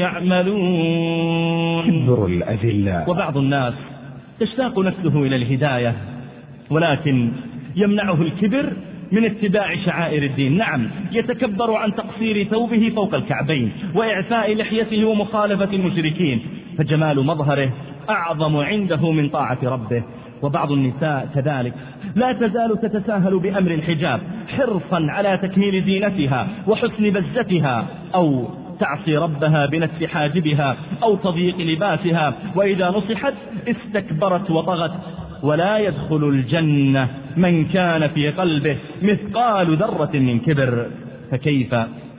يعملون. كبر الأذلاء. وبعض الناس تشتاق نفسه إلى الهداية ولكن يمنعه الكبر من اتباع شعائر الدين. نعم يتكبر عن تقصير ثوبه فوق الكعبين وإعفاء لحيته ومخالفة المشركين فجمال مظهره أعظم عنده من طاعة ربه. وبعض النساء كذلك لا تزال تتساهل بأمر الحجاب حرصا على تكميل زينتها وحسن بزتها أو تعصي ربها بنتف حاجبها أو تضييق لباسها وإذا نصحت استكبرت وطغت. ولا يدخل الجنة من كان في قلبه مثقال ذرة من كبر. فكيف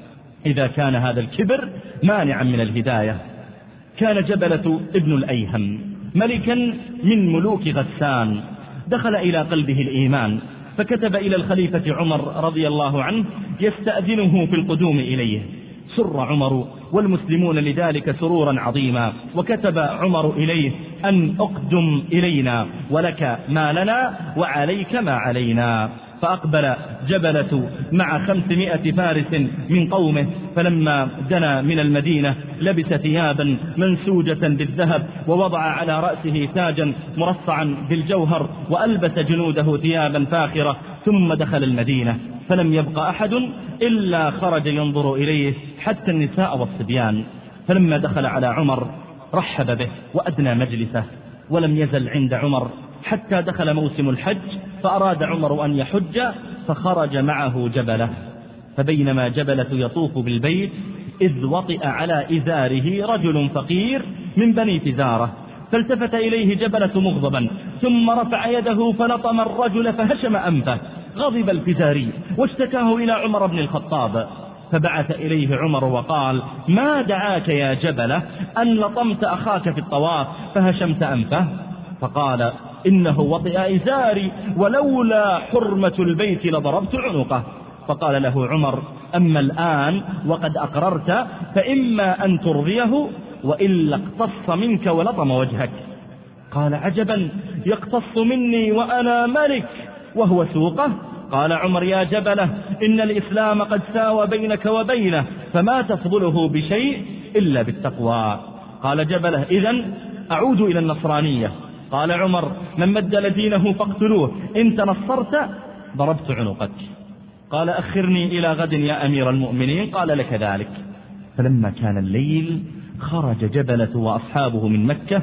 إذا كان هذا الكبر مانعا من الهداية؟ كان جبلة ابن الأيهم ملكا من ملوك غسان دخل إلى قلبه الإيمان فكتب إلى الخليفة عمر رضي الله عنه يستأذنه في القدوم إليه. سر عمر والمسلمون لذلك سرورا عظيما وكتب عمر إليه أن أقدم إلينا ولك ما لنا وعليك ما علينا. فأقبل جبلة مع خمسمائة فارس من قومه فلما دنا من المدينة لبس ثيابا منسوجة بالذهب ووضع على رأسه تاجا مرصعا بالجوهر وألبس جنوده ثيابا فاخرة ثم دخل المدينة فلم يبق أحد إلا خرج ينظر إليه حتى النساء والصبيان. فلما دخل على عمر رحب به وأدنى مجلسه ولم يزل عند عمر حتى دخل موسم الحج فأراد عمر أن يحج فخرج معه جبلة. فبينما جبلة يطوف بالبيت إذ وطئ على إزاره رجل فقير من بني فزارة فالتفت إليه جبلة مغضبا ثم رفع يده فلطم الرجل فهشم أنفه. غضب الفزاري واشتكاه إلى عمر بن الخطاب فبعث إليه عمر وقال ما دعاك يا جبلة أن لطمت أخاك في الطواف فهشمت أنفه؟ فقال إنه وطئ إزاري ولولا حرمة البيت لضربت عنقه. فقال له عمر أما الآن وقد أقررت فإما أن ترضيه وإلا اقتص منك ولطم وجهك. قال عجبا يقتص مني وأنا ملك وهو سوقه؟ قال عمر يا جبلة إن الإسلام قد ساوى بينك وبينه فما تفضله بشيء إلا بالتقوى. قال جبلة إذن أعود إلى النصرانية. قال عمر من بدل دينه فاقتلوه إن تنصرت ضربت عنقك. قال أخرني إلى غد يا أمير المؤمنين. قال لك ذلك. فلما كان الليل خرج جبلة وأصحابه من مكة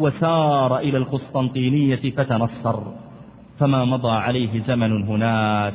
وسار إلى القسطنطينية فتنصر فما مضى عليه زمن هناك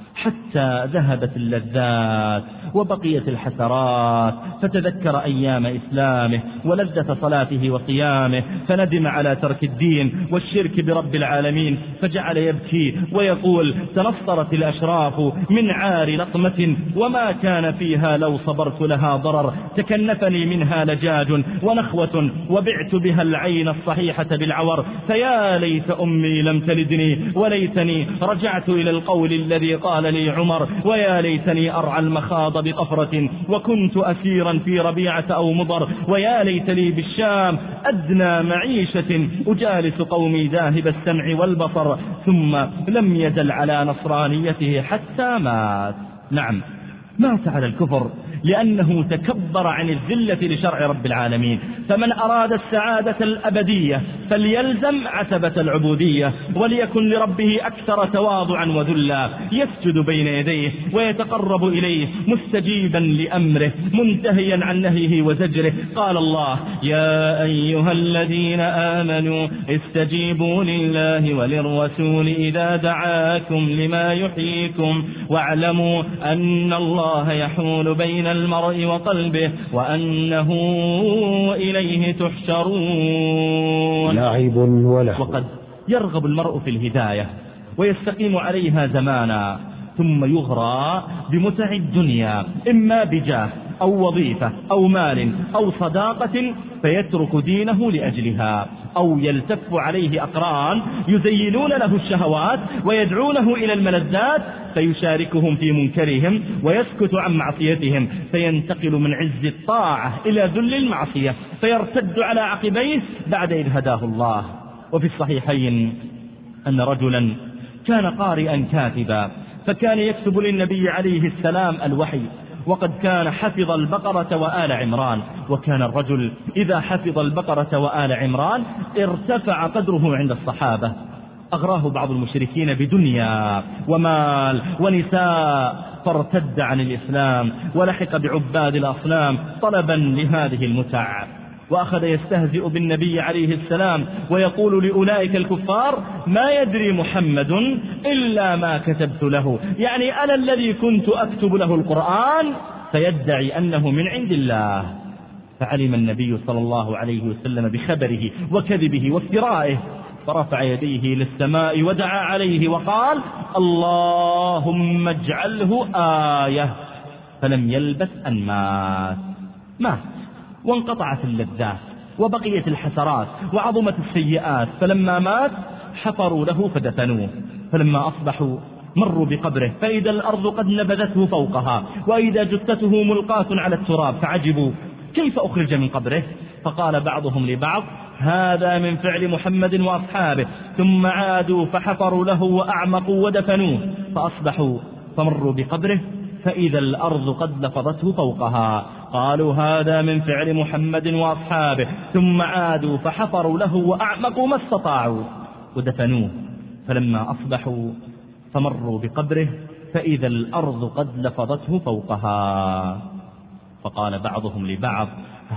حتى ذهبت اللذات وبقيت الحسرات فتذكر أيام إسلامه ولذة صلاته وصيامه فندم على ترك الدين والشرك برب العالمين فجعل يبكي ويقول تنصرت الأشراف من عار لطمة وما كان فيها لو صبرت لها ضرر تكنفني منها لجاج ونخوة وبعت بها العين الصحيحة بالعور فيا ليت أمي لم تلدني وليتني رجعت إلى القول الذي قال لي عمر ويا ليتني أرعى المخاض بقفرة وكنت أسيرا في ربيعة أو مضر ويا ليت لي بالشام أدنى معيشة أجالس قومي ذاهب السمع والبصر. ثم لم يزل على نصرانيته حتى مات. نعم مات على الكفر لأنه تكبر عن الذلة لشرع رب العالمين. فمن أراد السعادة الأبدية فليلزم عتبة العبودية، وليكن لربه أكثر تواضعا وذلا، يسجد بين يديه ويتقرب إليه مستجيبا لأمره منتهيا عن نهيه وزجره. قال الله: يا أيها الذين آمنوا استجيبوا لله وللرسول إذا دعاكم لما يحييكم واعلموا أن الله يحول بين المرء وقلبه وأنه إليه تحشرون. لعب وله. وقد يرغب المرء في الهداية ويستقيم عليها زمانا، ثم يغرى بمتع الدنيا، إما بجاه أو وظيفة أو مال أو صداقة، فيترك دينه لأجلها، أو يلتف عليه أقران يزينون له الشهوات ويدعونه إلى الملذات، فيشاركهم في منكرهم ويسكت عن معصيتهم، فينتقل من عز الطاعة إلى ذل المعصية، فيرتد على عقبيه بعد إذ هداه الله. وفي الصحيحين أن رجلا كان قارئا كاتبا، فكان يكتب للنبي عليه السلام الوحي، وقد كان حفظ البقرة وآل عمران، وكان الرجل إذا حفظ البقرة وآل عمران ارتفع قدره عند الصحابة. أغراه بعض المشركين بدنيا ومال ونساء فارتد عن الإسلام ولحق بعباد الأصنام طلبا لهذه المتع، وأخذ يستهزئ بالنبي عليه السلام ويقول لأولئك الكفار: ما يدري محمد إلا ما كتبت له، يعني أنا الذي كنت أكتب له القرآن، فيدعي أنه من عند الله. فعلم النبي صلى الله عليه وسلم بخبره وكذبه وافترائه، فرفع يديه للسماء ودعا عليه وقال: اللهم اجعله آية. فلم يلبث أن مات مات وانقطعت اللذات وبقيت الحسرات وعظمت السيئات، فلما مات حفروا له فدفنوه، فلما أصبحوا مروا بقبره فإذا الأرض قد نبذته فوقها، وإذا جثته ملقاة على التراب، فعجبوا كيف أخرج من قبره؟ فقال بعضهم لبعض: هذا من فعل محمد وأصحابه. ثم عادوا فحفروا له وأعمقوا ودفنوه، فأصبحوا فمروا بقبره فإذا الأرض قد لفظته فوقها. قالوا: هذا من فعل محمد وأصحابه. ثم عادوا فحفروا له وأعمقوا ما استطاعوا ودفنوه، فلما أصبحوا فمروا بقبره فإذا الأرض قد لفظته فوقها. فقال بعضهم لبعض: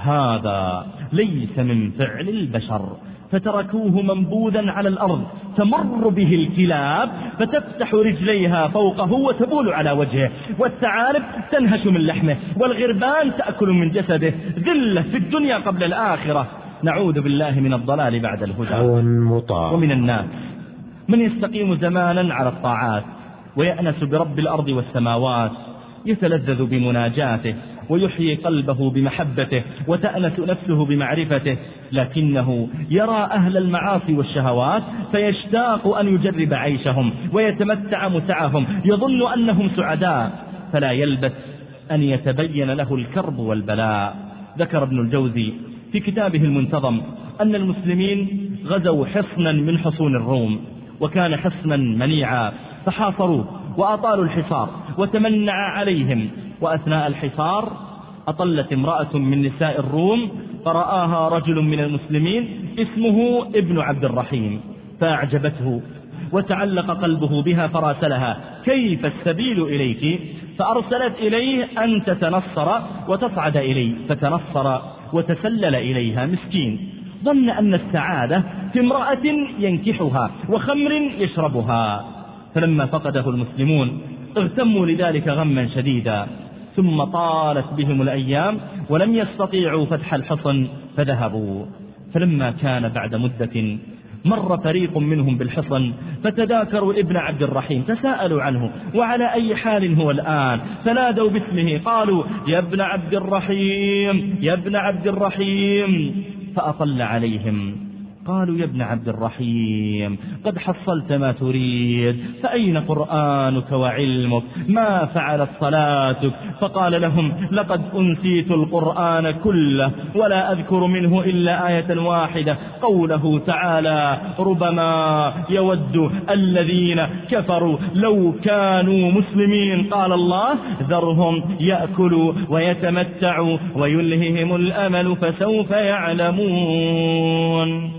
هذا ليس من فعل البشر. فتركوه منبوذا على الأرض تمر به الكلاب فتفتح رجليها فوقه وتبول على وجهه، والثعالب تنهش من لحمه، والغربان تأكل من جسده، ذلة في الدنيا قبل الآخرة. نعوذ بالله من الضلال بعد الهدى. ومن الناس من يستقيم زمانا على الطاعات ويأنس برب الأرض والسماوات، يتلذذ بمناجاته ويحيي قلبه بمحبته وتأنس نفسه بمعرفته، لكنه يرى أهل المعاصي والشهوات فيشتاق أن يجرب عيشهم ويتمتع متعهم، يظن أنهم سعداء، فلا يلبث أن يتبين له الكرب والبلاء. ذكر ابن الجوزي في كتابه المنتظم أن المسلمين غزوا حصنا من حصون الروم، وكان حصنا منيعا، فحاصروه وأطالوا الحصار وتمنع عليهم، وأثناء الحصار أطلت امرأة من نساء الروم فرآها رجل من المسلمين اسمه ابن عبد الرحيم، فأعجبته وتعلق قلبه بها، فراسلها: كيف السبيل إليك؟ فأرسلت إليه أن تتنصر وتصعد إليه، فتنصر وتسلل إليها. مسكين ظن أن السعادة في امرأة ينكحها وخمر يشربها، فلما فقده المسلمون اغتموا لذلك غما شديدا، ثم طالت بهم الأيام ولم يستطيعوا فتح الحصن فذهبوا. فلما كان بعد مدة مر فريق منهم بالحصن فتذاكروا ابن عبد الرحيم، تساءلوا عنه وعلى أي حال هو الآن، فنادوا باسمه، قالوا: يا ابن عبد الرحيم، يا ابن عبد الرحيم. فأطل عليهم، قالوا: يا ابن عبد الرحيم، قد حصلت ما تريد، فأين قرآنك وعلمك؟ ما فعلت صلاتك؟ فقال لهم: لقد أنسيت القرآن كله ولا أذكر منه إلا آية واحدة، قوله تعالى: ربما يود الذين كفروا لو كانوا مسلمين. قال الله: ذرهم يأكلوا ويتمتعوا ويلههم الأمل فسوف يعلمون.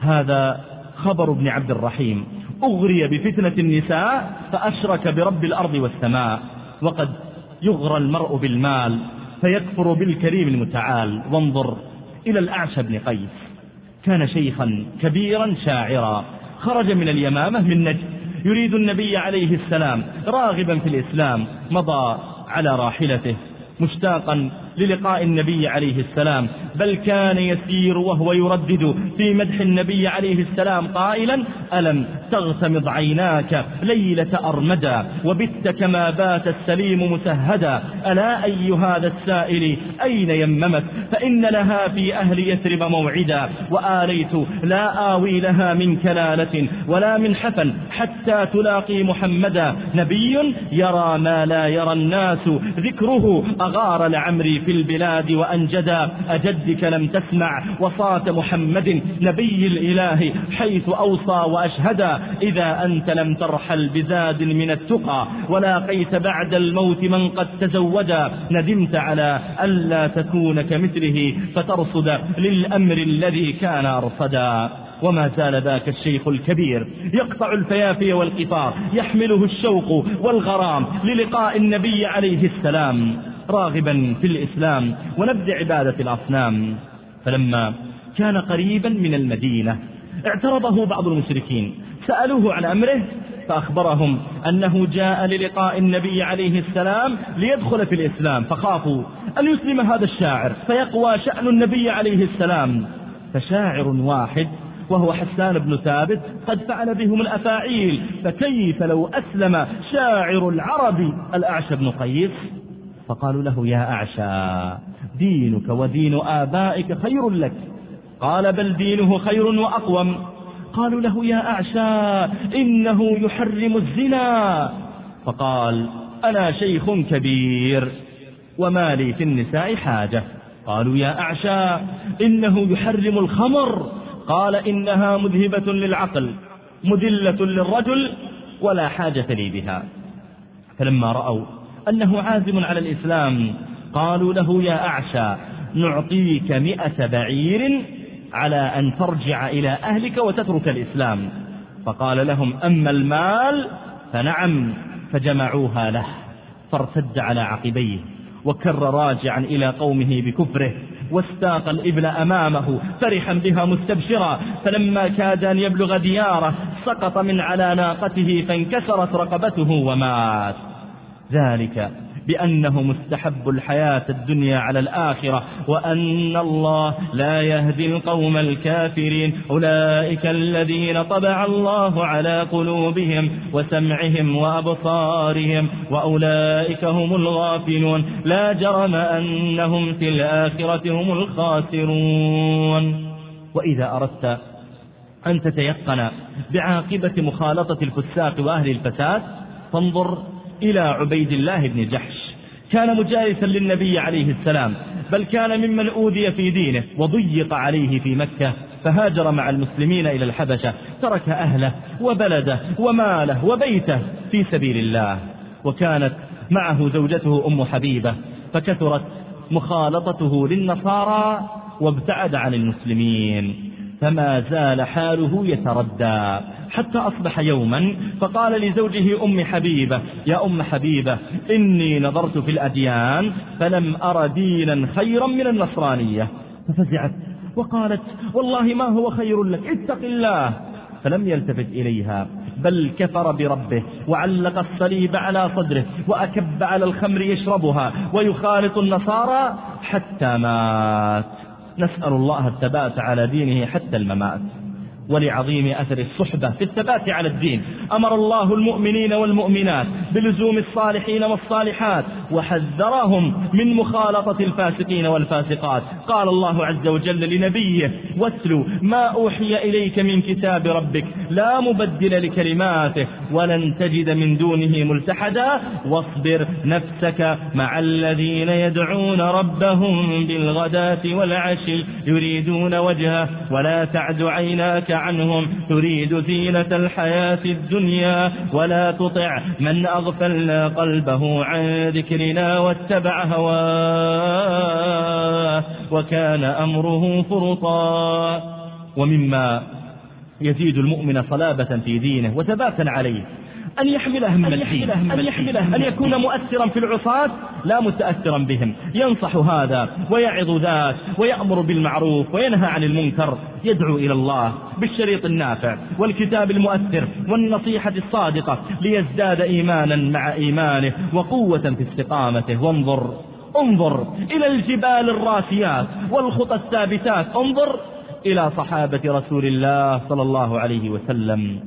هذا خبر ابن عبد الرحيم، أغري بفتنة النساء فأشرك برب الأرض والسماء. وقد يغرى المرء بالمال فيكفر بالكريم المتعال. وانظر إلى الأعشى بن قيس، كان شيخا كبيرا شاعرا، خرج من اليمامة من نجد يريد النبي عليه السلام راغبا في الإسلام، مضى على راحلته مشتاقا للقاء النبي عليه السلام، بل كان يسير وهو يردد في مدح النبي عليه السلام قائلا: ألم تغتمض عيناك ليلة أرمدا وبت كما بات السليم مسهدا، ألا أي هذا السائل أين يممت؟ فإن لها في أهل يثرب موعدا، وآليت لا آوي لها من كلالة ولا من حفن حتى تلاقي محمدا، نبي يرى ما لا يرى الناس، ذكره أغار لعمري في البلاد وأنجدا، أجدك لم تسمع وصاة محمد نبي الإله حيث أوصى وأشهدا، إذا أنت لم ترحل بزاد من التقى ولاقيت بعد الموت من قد تزودا، ندمت على ألا تكون كمثله فترصد للأمر الذي كان أرصدا. وما زال ذاك الشيخ الكبير يقطع الفيافي والقطار، يحمله الشوق والغرام للقاء النبي عليه السلام، راغبا في الإسلام ونبذ عبادة الأصنام. فلما كان قريبا من المدينة اعترضه بعض المشركين، سألوه عن أمره فأخبرهم أنه جاء للقاء النبي عليه السلام ليدخل في الإسلام، فخافوا أن يسلم هذا الشاعر فيقوى شأن النبي عليه السلام. فشاعر واحد وهو حسان بن ثابت قد فعل بهم الأفاعيل، فكيف لو أسلم شاعر العرب الأعشى بن قيس؟ فقالوا له: يا أعشى، دينك ودين آبائك خير لك. قال: بل دينه خير وأقوم. قالوا له: يا أعشى، إنه يحرم الزنا. فقال: أنا شيخ كبير وما لي في النساء حاجة. قالوا: يا أعشى، إنه يحرم الخمر. قال: إنها مذهبة للعقل مذلة للرجل ولا حاجة لي بها. فلما رأوا أنه عازم على الإسلام قالوا له: يا أعشى، نعطيك مئة بعير على أن ترجع إلى أهلك وتترك الإسلام. فقال لهم: أما المال فنعم. فجمعوها له، فارتد على عقبيه وكر راجعا إلى قومه بكفره، واستاق الإبل أمامه فرحا بها مستبشرا، فلما كاد أن يبلغ دياره سقط من على ناقته فانكسرت رقبته ومات. ذلك بأنه مستحب الحياة الدنيا على الآخرة، وأن الله لا يهدي القوم الكافرين. أولئك الذين طبع الله على قلوبهم وسمعهم وأبصارهم وأولئك هم الغافلون، لا جرم أنهم في الآخرة هم الخاسرون. وإذا أردت أن تتيقن بعاقبة مخالطة الفساق وأهل الفساد فانظر إلى عبيد الله بن جحش، كان مجالسا للنبي عليه السلام، بل كان ممن أوذي في دينه وضيق عليه في مكة، فهاجر مع المسلمين إلى الحبشة، ترك أهله وبلده وماله وبيته في سبيل الله. وكانت معه زوجته أم حبيبة، فكثرت مخالطته للنصارى وابتعد عن المسلمين، فما زال حاله يتردى حتى أصبح يوما فقال لزوجه أم حبيبة: يا أم حبيبة، إني نظرت في الأديان فلم أر دينا خيرا من النصرانية. ففزعت وقالت: والله ما هو خير لك، اتق الله. فلم يلتفت إليها، بل كفر بربه وعلق الصليب على صدره وأكب على الخمر يشربها ويخالط النصارى حتى مات. نسأل الله الثبات على دينه حتى الممات. ولعظيم أثر الصحبة في الثبات على الدين أمر الله المؤمنين والمؤمنات بلزوم الصالحين والصالحات، وحذرهم من مخالطة الفاسقين والفاسقات. قال الله عز وجل لنبيه: واتل ما أوحي إليك من كتاب ربك لا مبدل لكلماته ولن تجد من دونه ملتحدا واصبر نفسك مع الذين يدعون ربهم بالغداة والعشي يريدون وجهه ولا تعد عيناك عنهم تريد زينة الحياة الدنيا ولا تطع من أغفلنا قلبه عن ذكرنا واتبع هواه وكان أمره فرطا. ومما يزيد المؤمن صلابة في دينه وثباتا عليه أن يحمل هم الدين، أن, يحمل أن يكون مؤثرا في العصاة لا متأثرا بهم، ينصح هذا ويعظ ذاك ويأمر بالمعروف وينهى عن المنكر، يدعو إلى الله بالشريط النافع والكتاب المؤثر والنصيحة الصادقة ليزداد إيمانا مع إيمانه وقوة في استقامته. وانظر انظر إلى الجبال الراسيات والخطى الثابتات، انظر إلى صحابة رسول الله صلى الله عليه وسلم،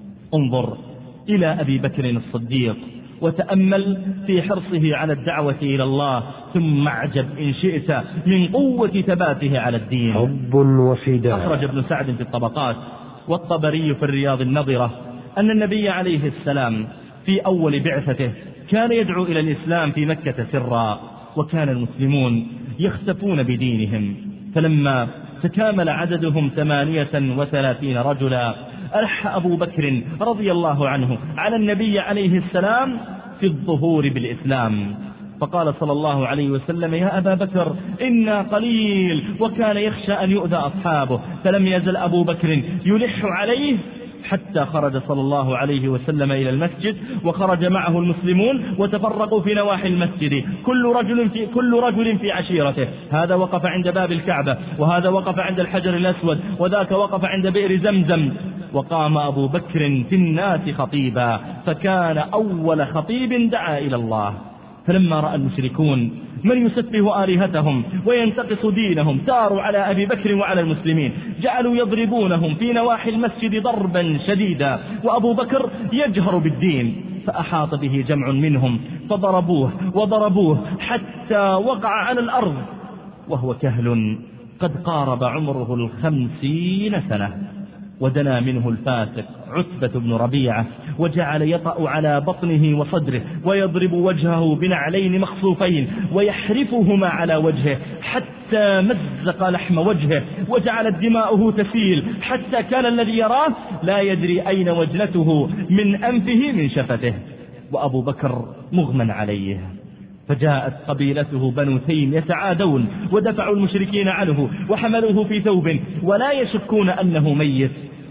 انظر إلى أبي بكر الصديق وتأمل في حرصه على الدعوة إلى الله، ثم اعجب إن شئت من قوة ثباته على الدين. حب وفداء. أخرج ابن سعد في الطبقات والطبري في الرياض النظرة أن النبي عليه السلام في أول بعثته كان يدعو إلى الإسلام في مكة سرا، وكان المسلمون يختفون بدينهم، فلما تكامل عددهم ثمانية وثلاثين رجلا ألح أبو بكر رضي الله عنه على النبي عليه السلام في الظهور بالإسلام، فقال صلى الله عليه وسلم: يا أبا بكر إنا قليل، وكان يخشى أن يؤذى أصحابه، فلم يزل أبو بكر يلح عليه حتى خرج صلى الله عليه وسلم إلى المسجد، وخرج معه المسلمون وتفرقوا في نواحي المسجد، كل رجل في كل رجل في عشيرته، هذا وقف عند باب الكعبة، وهذا وقف عند الحجر الأسود، وذاك وقف عند بئر زمزم. وقام أبو بكر في الناس خطيبا، فكان أول خطيب دعا إلى الله. فلما رأى المشركون من يسفه آلهتهم وينتقص دينهم ساروا على أبي بكر وعلى المسلمين، جعلوا يضربونهم في نواحي المسجد ضربا شديدا، وأبو بكر يجهر بالدين، فأحاط به جمع منهم فضربوه وضربوه حتى وقع على الأرض وهو كهل قد قارب عمره الخمسين سنة. ودنا منه الفاسق عتبة بن ربيعة وجعل يطأ على بطنه وصدره ويضرب وجهه بنعلين مخصوفين ويحرفهما على وجهه حتى مزق لحم وجهه، وجعلت دماؤه تسيل حتى كان الذي يراه لا يدري أين وجنته من أنفه من شفته، وأبو بكر مغمى عليه. فجاءت قبيلته بنو تيم يتعادون ودفعوا المشركين عنه وحملوه في ثوب ولا يشكون أنه ميت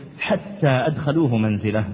حتى أدخلوه منزله،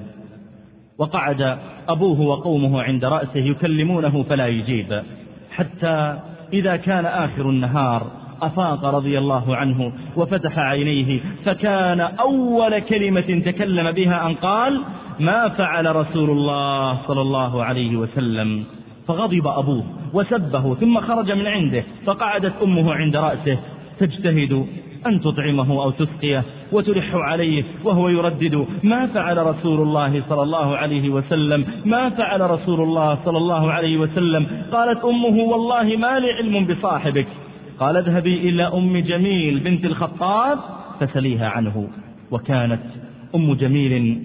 وقعد أبوه وقومه عند رأسه يكلمونه فلا يجيب، حتى إذا كان آخر النهار أفاق رضي الله عنه وفتح عينيه، فكان أول كلمة تكلم بها أن قال: ما فعل رسول الله صلى الله عليه وسلم. فغضب أبوه وسبه ثم خرج من عنده، فقعدت أمه عند رأسه تجتهد أن تطعمه أو تسقيه وتلح عليه وهو يردد: ما فعل رسول الله صلى الله عليه وسلم، ما فعل رسول الله صلى الله عليه وسلم. قالت أمه: والله ما لي علم بصاحبك. قال: اذهبي إلى أم جميل بنت الخطاب فسليها عنه. وكانت أم جميل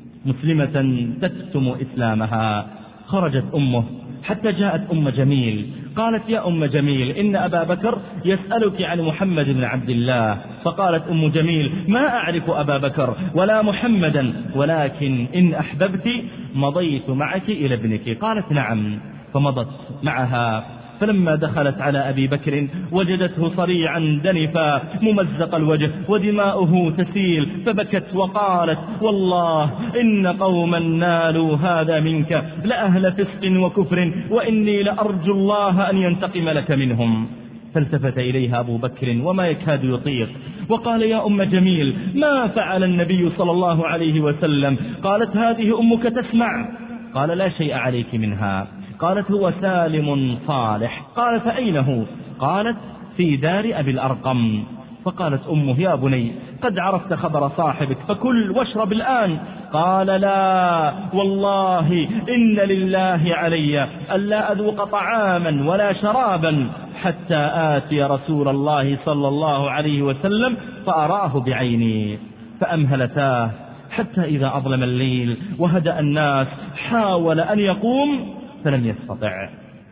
مسلمة تكتم إسلامها. خرجت أمه حتى جاءت أم جميل، قالت: يا أم جميل إن أبا بكر يسألك عن محمد بن عبد الله. فقالت أم جميل: ما أعرف أبا بكر ولا محمدا، ولكن إن أحببت مضيت معك إلى ابنك. قالت: نعم. فمضت معها، فلما دخلت على أبي بكر وجدته صريعا دنفا ممزق الوجه ودماؤه تسيل، فبكت وقالت: والله إن قوما نالوا هذا منك لأهل فسق وكفر، وإني لأرجو الله أن ينتقم لك منهم. فالتفت إليها أبو بكر وما يكاد يطيق وقال: يا أم جميل ما فعل النبي صلى الله عليه وسلم؟ قالت: هذه أمك تسمع. قال: لا شيء عليك منها. قالت: هو سالم صالح. قال: فأين هو؟ قالت: في دار أبي الأرقم. فقالت أمه: يا بني قد عرفت خبر صاحبك فكل واشرب الآن. قال لا والله إن لله علي ألا أذوق طعاما ولا شرابا حتى آتي رسول الله صلى الله عليه وسلم فأراه بعيني. فأمهلتاه حتى إذا أظلم الليل وهدأ الناس حاول أن يقوم فلم يستطع،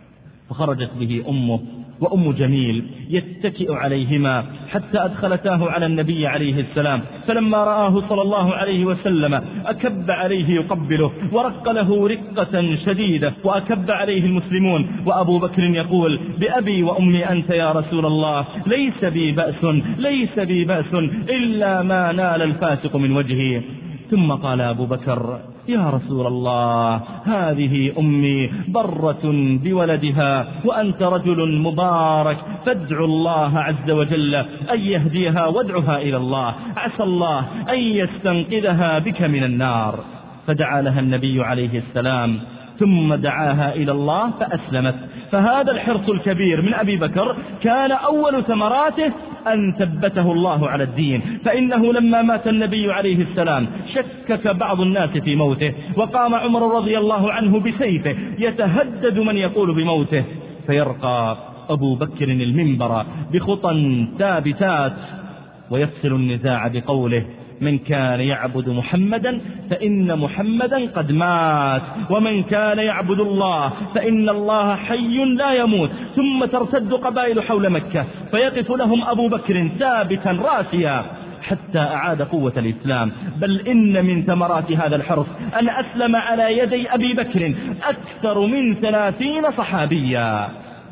فخرجت به أمه وأم جميل يتكئ عليهما حتى أدخلتاه على النبي عليه السلام، فلما رآه صلى الله عليه وسلم أكب عليه يقبله ورق له رقة شديدة، وأكب عليه المسلمون، وأبو بكر يقول بأبي وأمي أنت يا رسول الله ليس بي بأس ليس بي بأس إلا ما نال الفاسق من وجهي. ثم قال أبو بكر يا رسول الله هذه أمي برة بولدها وأنت رجل مبارك، فادع الله عز وجل أن يهديها وادعها إلى الله، عسى الله أن يستنقذها بك من النار. فدعا لها النبي عليه السلام ثم دعاها إلى الله فأسلمت. فهذا الحرص الكبير من أبي بكر كان أول ثمراته أن ثبته الله على الدين، فإنه لما مات النبي عليه السلام شكك بعض الناس في موته، وقام عمر رضي الله عنه بسيفه يتهدد من يقول بموته، فيرقى أبو بكر المنبر بخطى ثابتات ويفصل النزاع بقوله من كان يعبد محمدا فإن محمدا قد مات، ومن كان يعبد الله فإن الله حي لا يموت. ثم ترتد قبائل حول مكة فيقف لهم أبو بكر ثابتا راسيا حتى أعاد قوة الإسلام. بل إن من ثمرات هذا الحرص أن أسلم على يدي أبي بكر أكثر من ثلاثين صحابيا،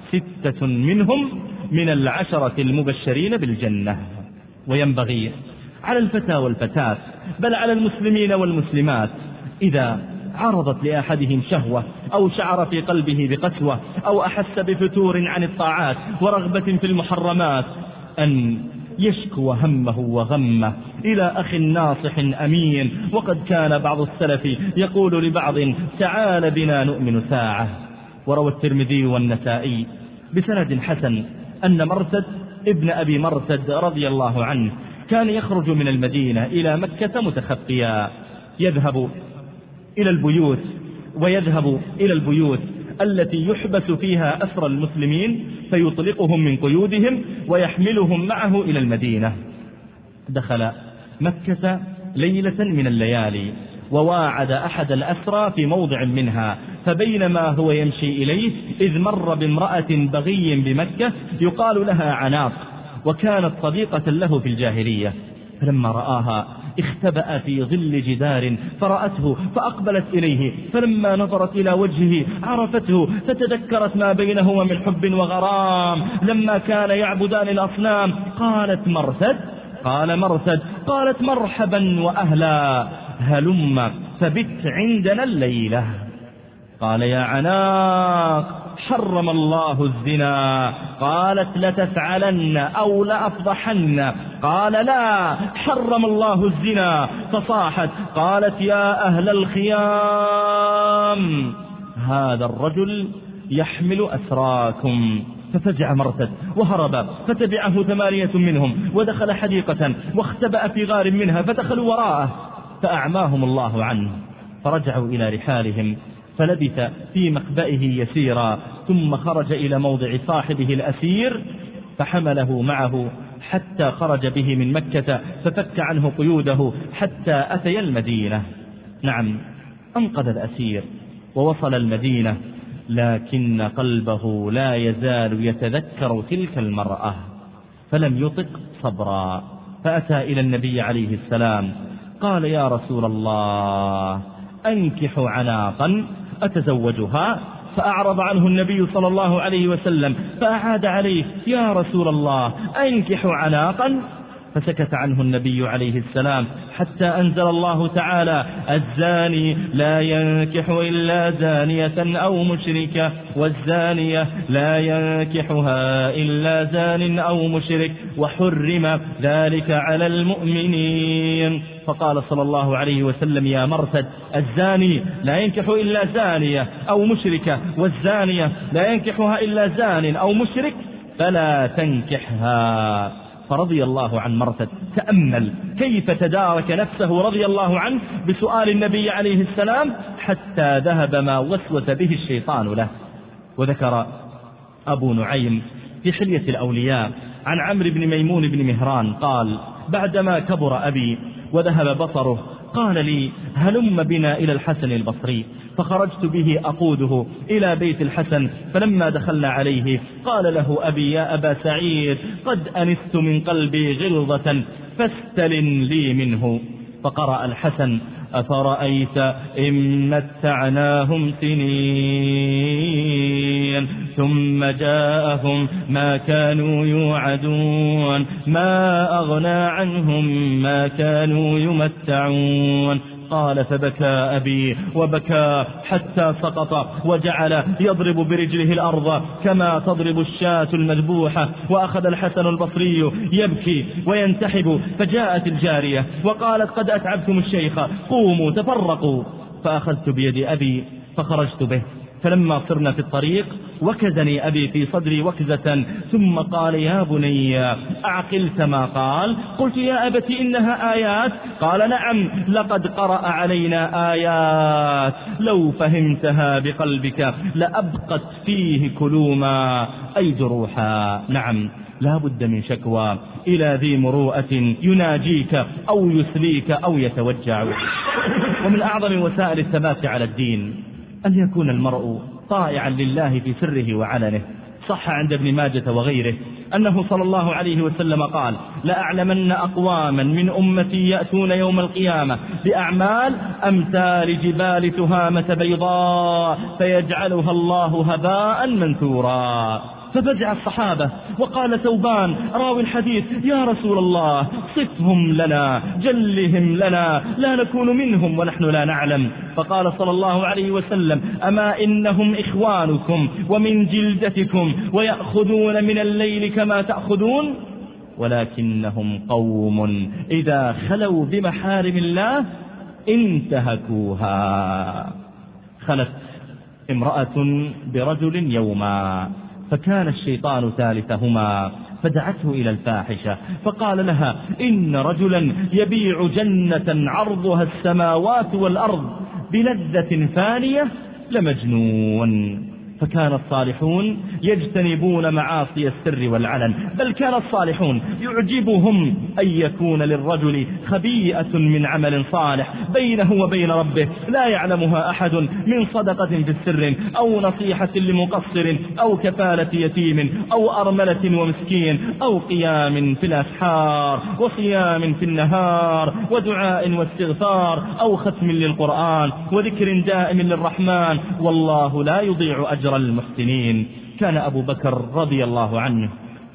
ستة منهم من العشرة المبشرين بالجنة. وينبغي على الفتى والفتاة بل على المسلمين والمسلمات إذا عرضت لأحدهم شهوة أو شعر في قلبه بقسوة أو أحس بفتور عن الطاعات ورغبة في المحرمات أن يشكو همه وغمه إلى أخ ناصح أمين. وقد كان بعض السلف يقول لبعض تعال بنا نؤمن ساعة. وروى الترمذي والنسائي بسند حسن أن مرثد ابن أبي مرثد رضي الله عنه كان يخرج من المدينة إلى مكة متخفيا، يذهب إلى البيوت ويذهب إلى البيوت التي يحبس فيها أسر المسلمين فيطلقهم من قيودهم ويحملهم معه إلى المدينة. دخل مكة ليلة من الليالي وواعد أحد الأسرى في موضع منها، فبينما هو يمشي إليه إذ مر بامرأة بغي بمكة يقال لها عناق، وكانت صديقة له في الجاهلية. فلما رآها اختبأ في ظل جدار فرأته فأقبلت إليه، فلما نظرت إلى وجهه عرفته فتذكرت ما بينهما من حب وغرام لما كان يعبدان الأصنام. قالت مرثد قال مرثد قالت مرحبا وأهلا هلم فبت عندنا الليلة. قال يا عناق حرم الله الزنا. قالت لتفعلن أو لأفضحن. قال لا حرم الله الزنا. فصاحت قالت يا أهل الخيام هذا الرجل يحمل أسراكم. ففزع مرثد وهرب، فتبعه ثمانية منهم ودخل حديقة واختبأ في غار منها فدخلوا وراءه فأعماهم الله عنه، فرجعوا إلى رحالهم فلبث في مخبئه يسيرا، ثم خرج إلى موضع صاحبه الأسير فحمله معه حتى خرج به من مكة ففك عنه قيوده حتى أتي المدينة. نعم أنقذ الأسير ووصل المدينة، لكن قلبه لا يزال يتذكر تلك المرأة فلم يطق صبرا، فأتى إلى النبي عليه السلام قال يا رسول الله أنكح عناقا أتزوجها؟ فأعرض عنه النبي صلى الله عليه وسلم فأعاد عليه يا رسول الله أنكح عناقا؟ فسكت عنه النبي عليه السلام حتى أنزل الله تعالى الزاني لا ينكح إلا زانية أو مشركة والزانية لا ينكحها إلا زان أو مشرك وحرم ذلك على المؤمنين. فقال صلى الله عليه وسلم يا مرثد الزاني لا ينكح إلا زانية أو مشركة والزانية لا ينكحها إلا زان أو مشرك فلا تنكحها. فرضي الله عن مرثد. تأمل كيف تدارك نفسه رضي الله عنه بسؤال النبي عليه السلام حتى ذهب ما وسوس به الشيطان له. وذكر أبو نعيم في حلية الأولياء عن عمرو بن ميمون بن مهران قال: بعدما كبر أبي وذهب بصره قال لي: هلم بنا إلى الحسن البصري، فخرجت به أقوده إلى بيت الحسن. فلما دخلنا عليه قال له أبي: يا أبا سعيد، قد أنست من قلبي غلظة فاستلن لي منه. فقرأ الحسن: أفرأيت إن متعناهم سنين ثم جاءهم ما كانوا يوعدون ما أغنى عنهم ما كانوا يمتعون. قال: فبكى أبي وبكى حتى سقط وجعل يضرب برجله الأرض كما تضرب الشاة المذبوحة. وأخذ الحسن البصري يبكي وينتحب، فجاءت الجارية وقالت: قد أتعبتم الشيخ، قوموا تفرقوا. فأخذت بيد أبي فخرجت به، فلما صرنا في الطريق وكزني أبي في صدري وكزة، ثم قال: يا بني، أعقلت ما قال؟ قلت: يا أبت إنها آيات. قال: نعم، لقد قرأ علينا آيات لو فهمتها بقلبك لأبقت فيه كلوما، أي جروحا. نعم، لا بد من شكوى إلى ذي مروءة يناجيك أو يسليك أو يتوجع. ومن أعظم وسائل الثبات على الدين أن يكون المرء طائعا لله في سره وعلنه. صح عند ابن ماجة وغيره أنه صلى الله عليه وسلم قال: لأعلمن أقواما من أمتي يأتون يوم القيامة بأعمال أمثال جبال تهامة بيضاء فيجعلها الله هباء منثورا. ففزع الصحابة وقال ثوبان راوي الحديث: يا رسول الله، صفهم لنا، جلهم لنا، لا نكون منهم ونحن لا نعلم. فقال صلى الله عليه وسلم: أما إنهم إخوانكم ومن جلدتكم ويأخذون من الليل كما تأخذون، ولكنهم قوم إذا خلوا بمحارم الله انتهكوها. خلت امرأة برجل يوما، فكان الشيطان ثالثهما، فدعته إلى الفاحشة فقال لها: إن رجلا يبيع جنة عرضها السماوات والأرض بلذة فانية لمجنون. فكان الصالحون يجتنبون معاصي السر والعلن، بل كان الصالحون يعجبهم أن يكون للرجل خبيئة من عمل صالح بينه وبين ربه لا يعلمها أحد، من صدقة في السر أو نصيحة لمقصر أو كفالة يتيم أو أرملة ومسكين أو قيام في الأسحار وصيام في النهار ودعاء واستغفار أو ختم للقرآن وذكر دائم للرحمن، والله لا يضيع أجر المحسنين. كان أبو بكر رضي الله عنه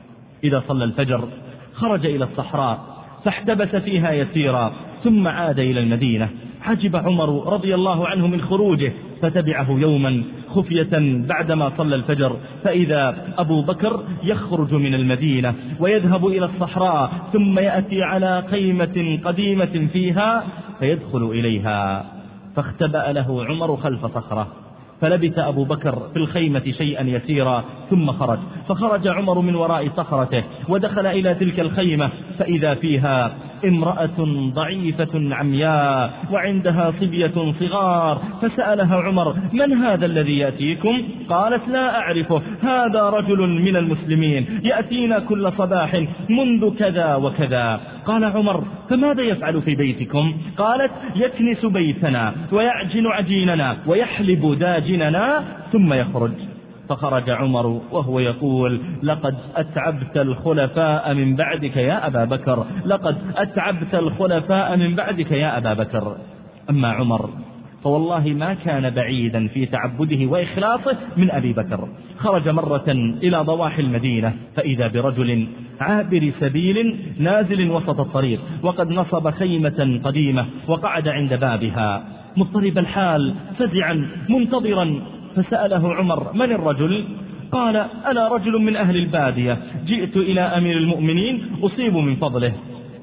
إذا صلى الفجر خرج إلى الصحراء فاحتبس فيها يسيرا ثم عاد إلى المدينة. عجب عمر رضي الله عنه من خروجه، فتبعه يوما خفية بعدما صلى الفجر، فإذا أبو بكر يخرج من المدينة ويذهب إلى الصحراء ثم يأتي على خيمة قديمة فيها فيدخل إليها، فاختبأ له عمر خلف صخرة، فلبث أبو بكر في الخيمة شيئا يسيرا ثم خرج، فخرج عمر من وراء صخرته ودخل إلى تلك الخيمة فإذا فيها امرأة ضعيفة عمياء وعندها صبية صغار، فسألها عمر: من هذا الذي يأتيكم؟ قالت: لا أعرفه، هذا رجل من المسلمين يأتينا كل صباح منذ كذا وكذا. قال عمر: فماذا يفعل في بيتكم؟ قالت: يكنس بيتنا ويعجن عجيننا ويحلب داجننا ثم يخرج. فخرج عمر وهو يقول: لقد أتعبت الخلفاء من بعدك يا أبا بكر، لقد أتعبت الخلفاء من بعدك يا أبا بكر. أما عمر فوالله ما كان بعيدا في تعبده وإخلاصه من أبي بكر. خرج مرة إلى ضواحي المدينة فإذا برجل عابر سبيل نازل وسط الطريق وقد نصب خيمة قديمة وقعد عند بابها مضطرب الحال فزعا منتظرا، فسأله عمر: من الرجل؟ قال: أنا رجل من أهل البادية، جئت إلى أمير المؤمنين أصيب من فضله.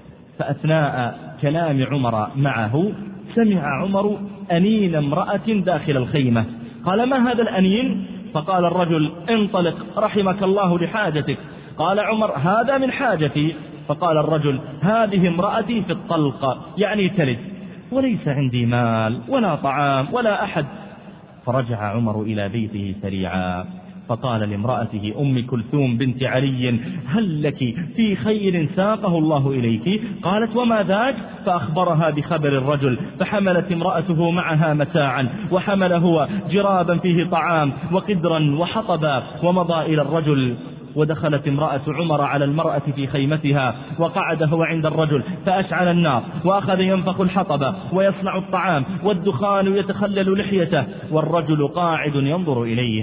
فأثناء كلام عمر معه سمع عمر أنين امرأة داخل الخيمة. قال: ما هذا الأنين؟ فقال الرجل: انطلق رحمك الله لحاجتك. قال عمر: هذا من حاجتي. فقال الرجل: هذه امرأتي في الطلق، يعني تلد، وليس عندي مال ولا طعام ولا أحد. فرجع عمر إلى بيته سريعا، فقال لامرأته أم كلثوم بنت علي: هل لك في خير ساقه الله إليك؟ قالت: وما ذاك؟ فأخبرها بخبر الرجل، فحملت امرأته معها متاعا، وحمل هو جرابا فيه طعام وقدرا وحطبا، ومضى إلى الرجل. ودخلت امرأة عمر على المرأة في خيمتها، وقعد هو عند الرجل فأشعل النار، وأخذ ينفخ الحطب ويصنع الطعام، والدخان يتخلل لحيته، والرجل قاعد ينظر إليه.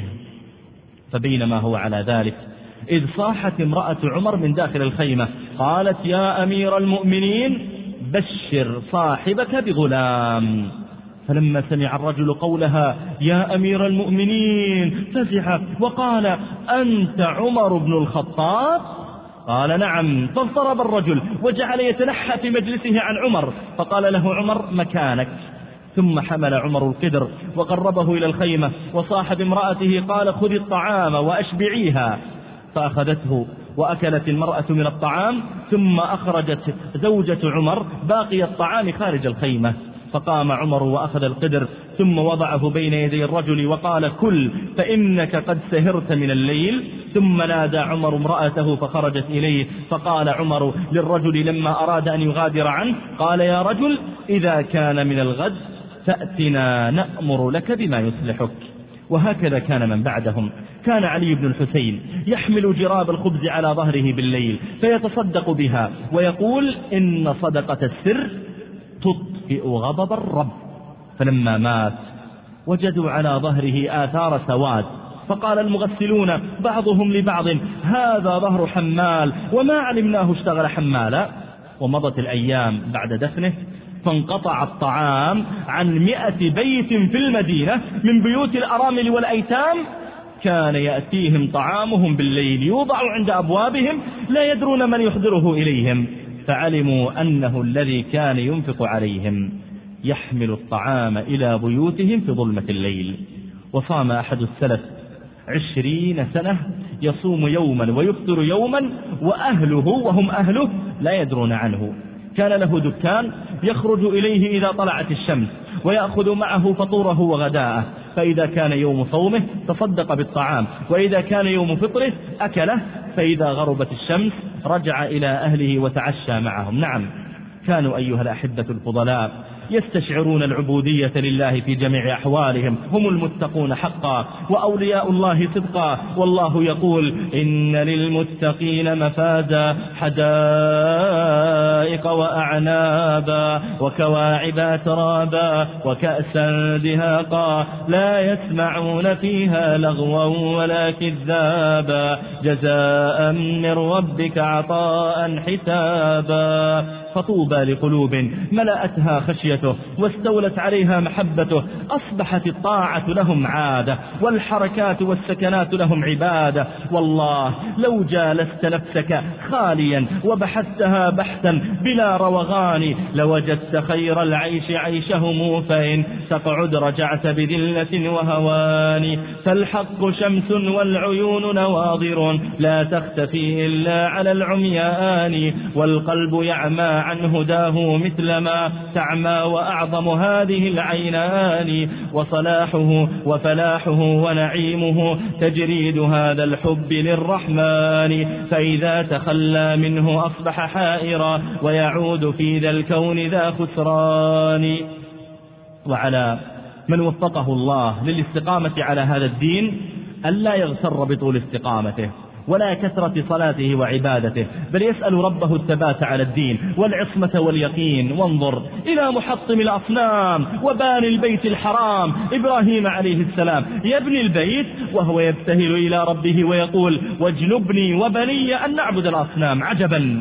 فبينما هو على ذلك إذ صاحت امرأة عمر من داخل الخيمة، قالت: يا أمير المؤمنين، بشر صاحبك بغلام. فلما سمع الرجل قولها يا أمير المؤمنين فزع وقال: أنت عمر بن الخطاب؟ قال: نعم. فاضطرب الرجل وجعل يتنحى في مجلسه عن عمر، فقال له عمر: مكانك. ثم حمل عمر القدر وقربه إلى الخيمة، وصاحب امرأته قال: خذ الطعام وأشبعيها. فأخذته وأكلت المرأة من الطعام، ثم أخرجت زوجة عمر باقي الطعام خارج الخيمة. فقام عمر وأخذ القدر ثم وضعه بين يدي الرجل وقال: كل فإنك قد سهرت من الليل. ثم نادى عمر امرأته فخرجت إليه، فقال عمر للرجل لما أراد أن يغادر عنه، قال: يا رجل، إذا كان من الغد فأتنا نأمر لك بما يصلحك. وهكذا كان من بعدهم. كان علي بن الحسين يحمل جراب الخبز على ظهره بالليل فيتصدق بها، ويقول: إن صدقة السر تطفئ غضب الرب. فلما مات وجدوا على ظهره آثار سواد، فقال المغسلون بعضهم لبعض: هذا ظهر حمال، وما علمناه اشتغل حمالا. ومضت الأيام بعد دفنه، فانقطع الطعام عن مئة بيت في المدينة من بيوت الأرامل والأيتام. كان يأتيهم طعامهم بالليل يوضع عند أبوابهم، لا يدرون من يحضره إليهم، فعلموا أنه الذي كان ينفق عليهم يحمل الطعام إلى بيوتهم في ظلمة الليل. وصام أحد السلف عشرين سنة يصوم يوما ويفطر يوما، وأهله وهم أهله لا يدرون عنه. كان له دكان يخرج إليه إذا طلعت الشمس، ويأخذ معه فطوره وغداءه، فإذا كان يوم صومه تصدق بالطعام، وإذا كان يوم فطره أكله، فإذا غربت الشمس رجع إلى أهله وتعشى معهم. نعم، كانوا أيها الأحبة الفضلاء يستشعرون العبودية لله في جميع أحوالهم، هم المتقون حقا وأولياء الله صدقا. والله يقول: إن للمتقين مفازا، حدائق وأعنابا وكواعب أترابا وكأسا دهاقا، لا يسمعون فيها لغوا ولا كذابا، جزاء من ربك عطاء حسابا. فطوبى لقلوب ملأتها خشيته واستولت عليها محبته، أصبحت الطاعة لهم عادة، والحركات والسكنات لهم عبادة. والله لو جالست نفسك خاليا وبحثتها بحثا بلا روغان، لوجدت خير العيش عيشهم، فإن تقعد رجعت بذلة وهوان. فالحق شمس والعيون نواظر، لا تختفي إلا على العميان، والقلب يعمى عن هداه مثلما تعمى وأعظم هذه العينان. وصلاحه وفلاحه ونعيمه تجريد هذا الحب للرحمن، فإذا تخلى منه أصبح حائرا، ويعود في ذا الكون ذا خسران. وعلى من وفقه الله للاستقامة على هذا الدين ألا يغتر بطول استقامته ولا كثرة صلاته وعبادته، بل يسأل ربه الثبات على الدين والعصمة واليقين. وانظر إلى محطم الأصنام وباني البيت الحرام إبراهيم عليه السلام، يبني البيت وهو يبتهل إلى ربه ويقول: واجنبني وبني أن نعبد الأصنام. عجبا،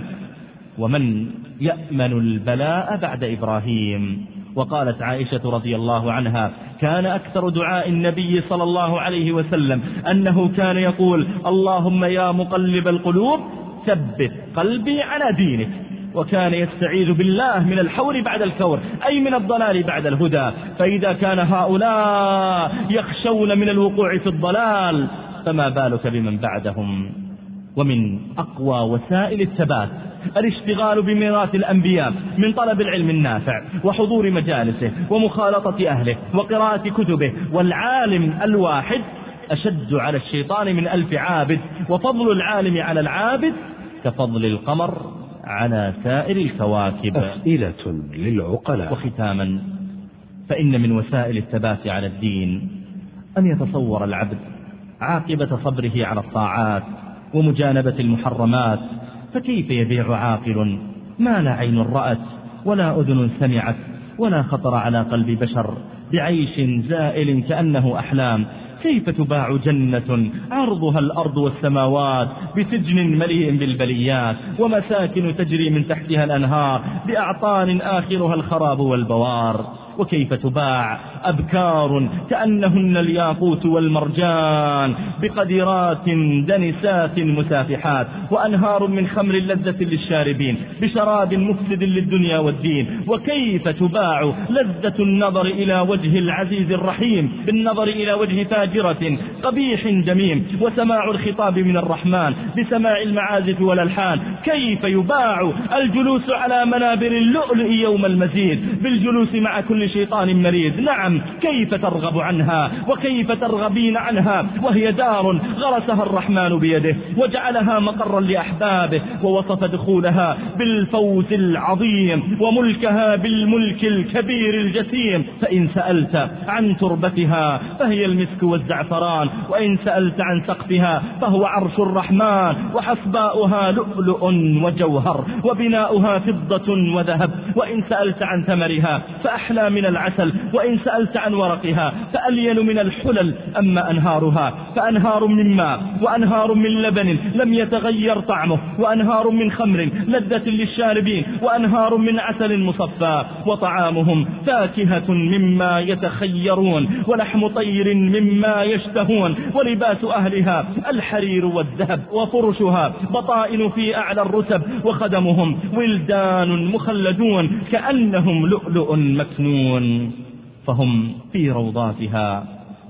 ومن يأمن البلاء بعد إبراهيم؟ وقالت عائشة رضي الله عنها: كان أكثر دعاء النبي صلى الله عليه وسلم أنه كان يقول: اللهم يا مقلب القلوب ثبت قلبي على دينك. وكان يستعيذ بالله من الحور بعد الكور، أي من الضلال بعد الهدى. فإذا كان هؤلاء يخشون من الوقوع في الضلال، فما بالك بمن بعدهم؟ ومن أقوى وسائل الثبات الاشتغال بميراث الأنبياء من طلب العلم النافع وحضور مجالسه ومخالطة أهله وقراءة كتبه، والعالم الواحد أشد على الشيطان من ألف عابد، وفضل العالم على العابد كفضل القمر على سائر الكواكب. أسئلة للعقلاء. وختاما، فإن من وسائل الثبات على الدين أن يتصور العبد عاقبة صبره على الطاعات ومجانبة المحرمات، فكيف يبيع عاقل ما لا عين رأت ولا أذن سمعت ولا خطر على قلب بشر بعيش زائل كأنه أحلام؟ كيف تباع جنة عرضها الأرض والسماوات بسجن مليء بالبليات ومساكن تجري من تحتها الأنهار بأعطان آخرها الخراب والبوار؟ وكيف تباع أبكار كأنهن الياقوت والمرجان بقدرات دنسات مسافحات، وأنهار من خمر لذة للشاربين بشراب مفسد للدنيا والدين؟ وكيف تباع لذة النظر إلى وجه العزيز الرحيم بالنظر إلى وجه فاجرة قبيح جميم، وسماع الخطاب من الرحمن بسماع المعازف والألحان؟ كيف يباع الجلوس على منابر اللؤلؤ يوم المزيد بالجلوس مع كل شيطان مريد؟ نعم، كيف ترغب عنها وكيف ترغبين عنها وهي دار غرسها الرحمن بيده وجعلها مقرا لأحبابه، ووصف دخولها بالفوز العظيم وملكها بالملك الكبير الجسيم. فإن سألت عن تربتها فهي المسك والزعفران، وإن سألت عن سقفها فهو عرش الرحمن، وحصباؤها لؤلؤ وجوهر، وبناؤها فضة وذهب. وإن سألت عن ثمرها فأحلى من العسل، وإن سألت عن ورقها فألين من الحلل. أما أنهارها فأنهار من ماء، وأنهار من لبن لم يتغير طعمه، وأنهار من خمر لذة للشاربين، وأنهار من عسل مصفى. وطعامهم فاكهة مما يتخيرون، ولحم طير مما يشتهون، ولباس أهلها الحرير والذهب، وفرشها بطائن في أعلى الرتب، وخدمهم ولدان مخلدون كأنهم لؤلؤ مكنون. فهم في روضاتها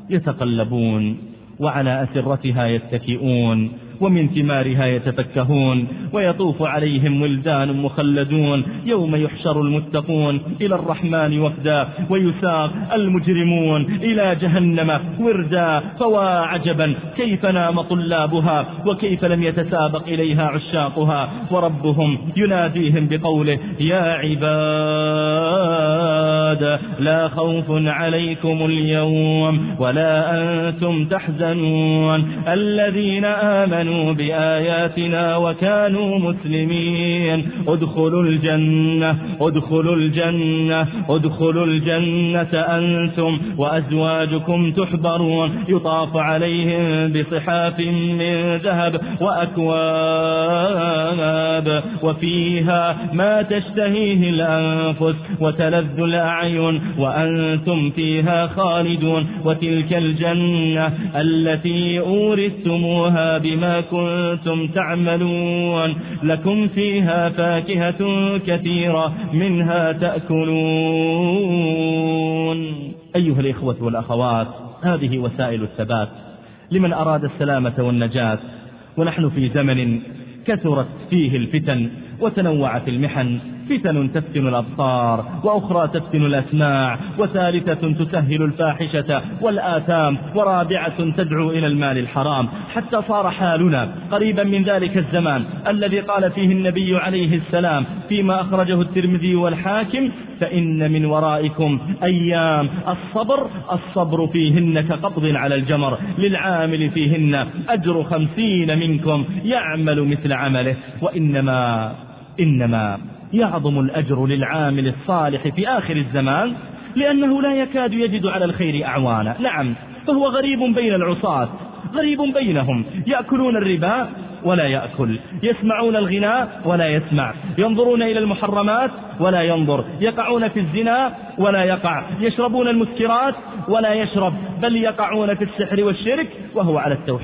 يتقلبون، وعلى أسرتها يتكئون، ومن ثمارها يتفكهون، ويطوف عليهم ولدان مخلدون. يوم يحشر المتقون إلى الرحمن وفدا، ويساق المجرمون إلى جهنم وردا. فوا عجبا كيف نام طلابها، وكيف لم يتسابق إليها عشاقها. وربهم يناديهم بقوله: يا عباد لا خوف عليكم اليوم ولا أنتم تحزنون الذين آمنوا بآياتنا وكانوا مسلمين ادخلوا الجنة ادخلوا الجنة ادخلوا الجنة أنتم وأزواجكم تحبرون يطاف عليهم بصحاف من ذهب وأكواب وفيها ما تشتهيه الأنفس وتلذ الأعين وأنتم فيها خالدون وتلك الجنة التي أورثتموها بما كنتم تعملون لكم فيها فاكهة كثيرة منها تأكلون. أيها الإخوة والأخوات، هذه وسائل الثبات لمن أراد السلامة والنجاة. ونحن في زمن كثرت فيه الفتن وتنوعت المحن، فتن تفتن الأبصار، وأخرى تفتن الأسماع، وثالثة تسهل الفاحشة والآثام، ورابعة تدعو إلى المال الحرام، حتى صار حالنا قريبا من ذلك الزمان الذي قال فيه النبي عليه السلام فيما أخرجه الترمذي والحاكم: فإن من ورائكم أيام الصبر الصبر فيهن كقبض على الجمر للعامل فيهن أجر خمسين منكم يعمل مثل عمله. وإنما إنما يعظم الأجر للعامل الصالح في آخر الزمان، لأنه لا يكاد يجد على الخير أعوانا. نعم، فهو غريب بين العصاة، غريب بينهم، يأكلون الربا ولا يأكل، يسمعون الغناء ولا يسمع، ينظرون إلى المحرمات ولا ينظر، يقعون في الزنا ولا يقع، يشربون المسكرات ولا يشرب، بل يقعون في السحر والشرك وهو على التوحيد.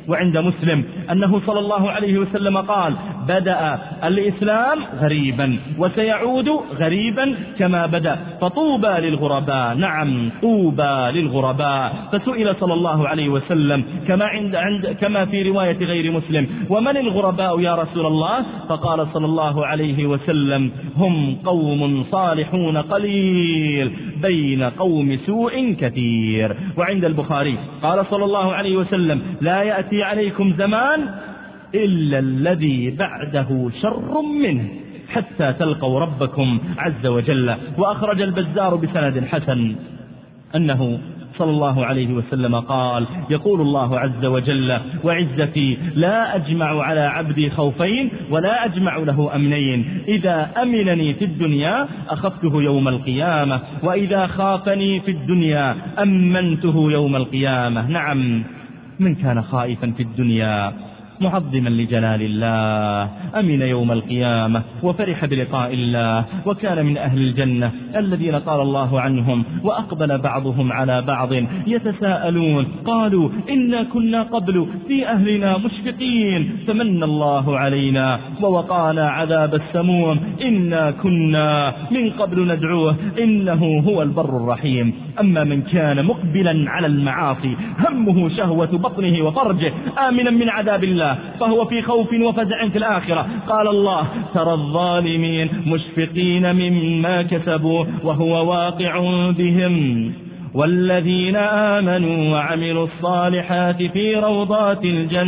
وعند مسلم أنه صلى الله عليه وسلم قال: بدأ الإسلام غريبا وسيعود غريبا كما بدأ، فطوبى للغرباء. نعم، طوبى للغرباء. فسئل صلى الله عليه وسلم كما عند عند كما في رواية غير مسلم: ومن الغرباء يا رسول الله؟ فقال صلى الله عليه وسلم: هم قوم صالحون قليل بين قوم سوء كثير. وعند البخاري قال صلى الله عليه وسلم: لا يأتي عليكم زمان إلا الذي بعده شر منه حتى تلقوا ربكم عز وجل. وأخرج البزار بسند حسن أنه صلى الله عليه وسلم قال: يقول الله عز وجل: وعزتي لا أجمع على عبدي خوفين ولا أجمع له أمنين، إذا أمنني في الدنيا أخفته يوم القيامة، وإذا خافني في الدنيا أمنته يوم القيامة. نعم، من كان خائفا في الدنيا معظما لجلال الله أمن يوم القيامة وفرح بلقاء الله، وكان من أهل الجنة الذين قال الله عنهم: وأقبل بعضهم على بعض يتساءلون قالوا إنا كنا قبل في أهلنا مشفقين فمن الله علينا ووقانا عذاب السموم إنا كنا من قبل ندعوه إنه هو البر الرحيم. أما من كان مقبلا على المعاصي همه شهوة بطنه وفرجه آمنا من عذاب الله فهو في خوف وفزع في الآخرة. قال الله: ترى الظالمين مشفقين مما كسبوا وهو واقع بهم، والذين آمنوا وعملوا الصالحات في روضات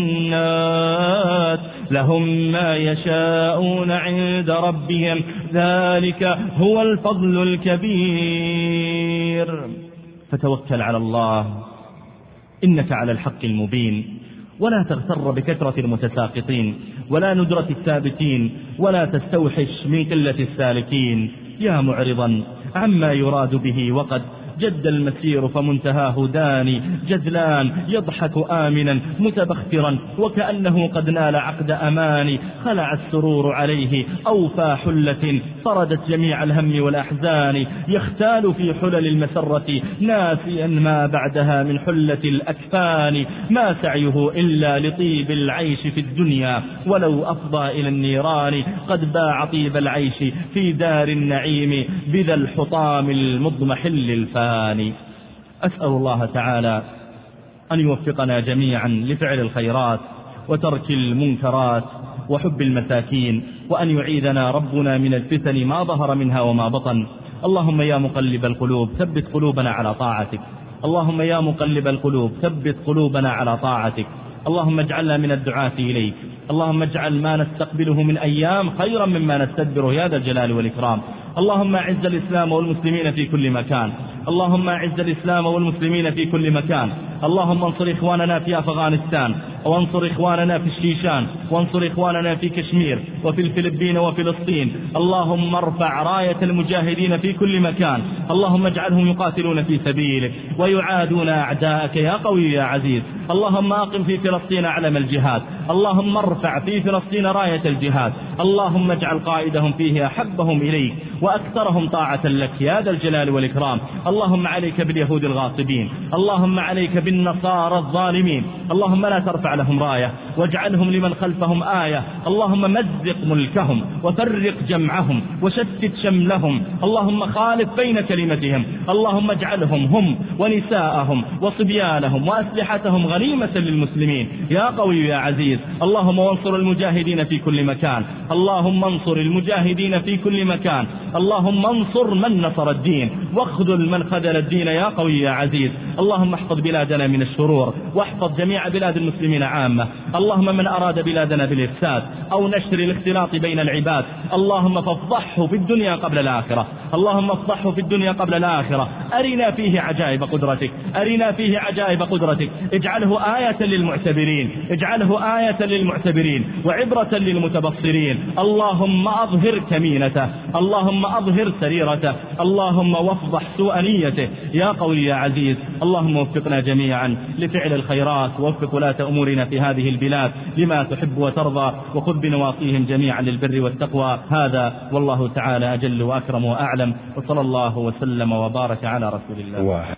الجنات لهم ما يشاءون عند ربهم ذلك هو الفضل الكبير. فتوكل على الله إنك على الحق المبين، ولا تغتر بكثرة المتساقطين ولا ندرة الثابتين، ولا تستوحش من قلة السالكين. يا معرضا عما يراد به وقد جد المسير فمنتهاه داني جدلان، يضحك آمنا متبخترا وكأنه قد نال عقد أماني، خلع السرور عليه أوفى حلة طردت جميع الهم والأحزان، يختال في حلل المسرة ناسيا ما بعدها من حلة الأكفان، ما سعيه إلا لطيب العيش في الدنيا ولو أفضى إلى النيران، قد باع طيب العيش في دار النعيم بذا الحطام المضمحل الفاني. أسأل الله تعالى أن يوفقنا جميعا لفعل الخيرات وترك المنكرات وحب المساكين، وأن يعيذنا ربنا من الفتن ما ظهر منها وما بطن. اللهم يا مقلب القلوب ثبت قلوبنا على طاعتك، اللهم يا مقلب القلوب ثبت قلوبنا على طاعتك. اللهم اجعلنا من الدعاة إليك، اللهم اجعل ما نستقبله من أيام خيرا مما نستدبره يا ذا الجلال والإكرام. اللهم اعز الإسلام والمسلمين في كل مكان، اللهم اعز الإسلام والمسلمين في كل مكان. اللهم انصر إخواننا في أفغانستان، وانصر إخواننا في الشيشان، وانصر إخواننا في كشمير وفي الفلبين وفلسطين. اللهم ارفع راية المجاهدين في كل مكان، اللهم اجعلهم يقاتلون في سبيلك ويعادون أعداءك يا قوي يا عزيز. اللهم أقم في فلسطين علم الجهاد، اللهم ارفع في فلسطين راية الجهاد، اللهم اجعل قائدهم فيه أحبهم إليك وأكثرهم طاعة لك يا ذا الجلال والإكرام. اللهم عليك باليهود الغاصبين، اللهم عليك بالنصارى الظالمين، اللهم لا ترفع لهم راية واجعلهم لمن خلفهم آية. اللهم مزق ملكهم وفرق جمعهم وشتت شملهم، اللهم خالف بين كلمتهم، اللهم اجعلهم هم ونساءهم وصبيانهم وأسلحتهم غنيمة للمسلمين يا قوي يا عزيز. اللهم وانصر المجاهدين في كل مكان، اللهم انصر المجاهدين في كل مكان، اللهم انصر من نصر الدين واخذل من خذل الدين يا قوي يا عزيز. اللهم احفظ بلادنا من الشرور واحفظ جميع بلاد المسلمين عامة. اللهم من أراد بلادنا بالإفساد أو نشر الاختلاط بين العباد اللهم فافضحه في الدنيا قبل الآخرة، اللهم افضحه في الدنيا قبل الآخرة. أرنا فيه عجائب قدرتك، أرنا فيه عجائب قدرتك، اجعله آية للمعتبرين، اجعله آية للمعتبرين وعبرة للمتبصرين. اللهم أظهر كمينته، اللهم أظهر سريرته، اللهم وافضح سوء نيته يا قوي يا عزيز. اللهم وفقنا جميعا لفعل الخيرات، ووفق ولاة أمورنا في هذه البلاد لما تحب وترضى، وخذ بنواصيهم جميعا للبر والتقوى. هذا والله تعالى أجل وأكرم وأعلم، وصلى الله وسلم وبارك على رسول الله.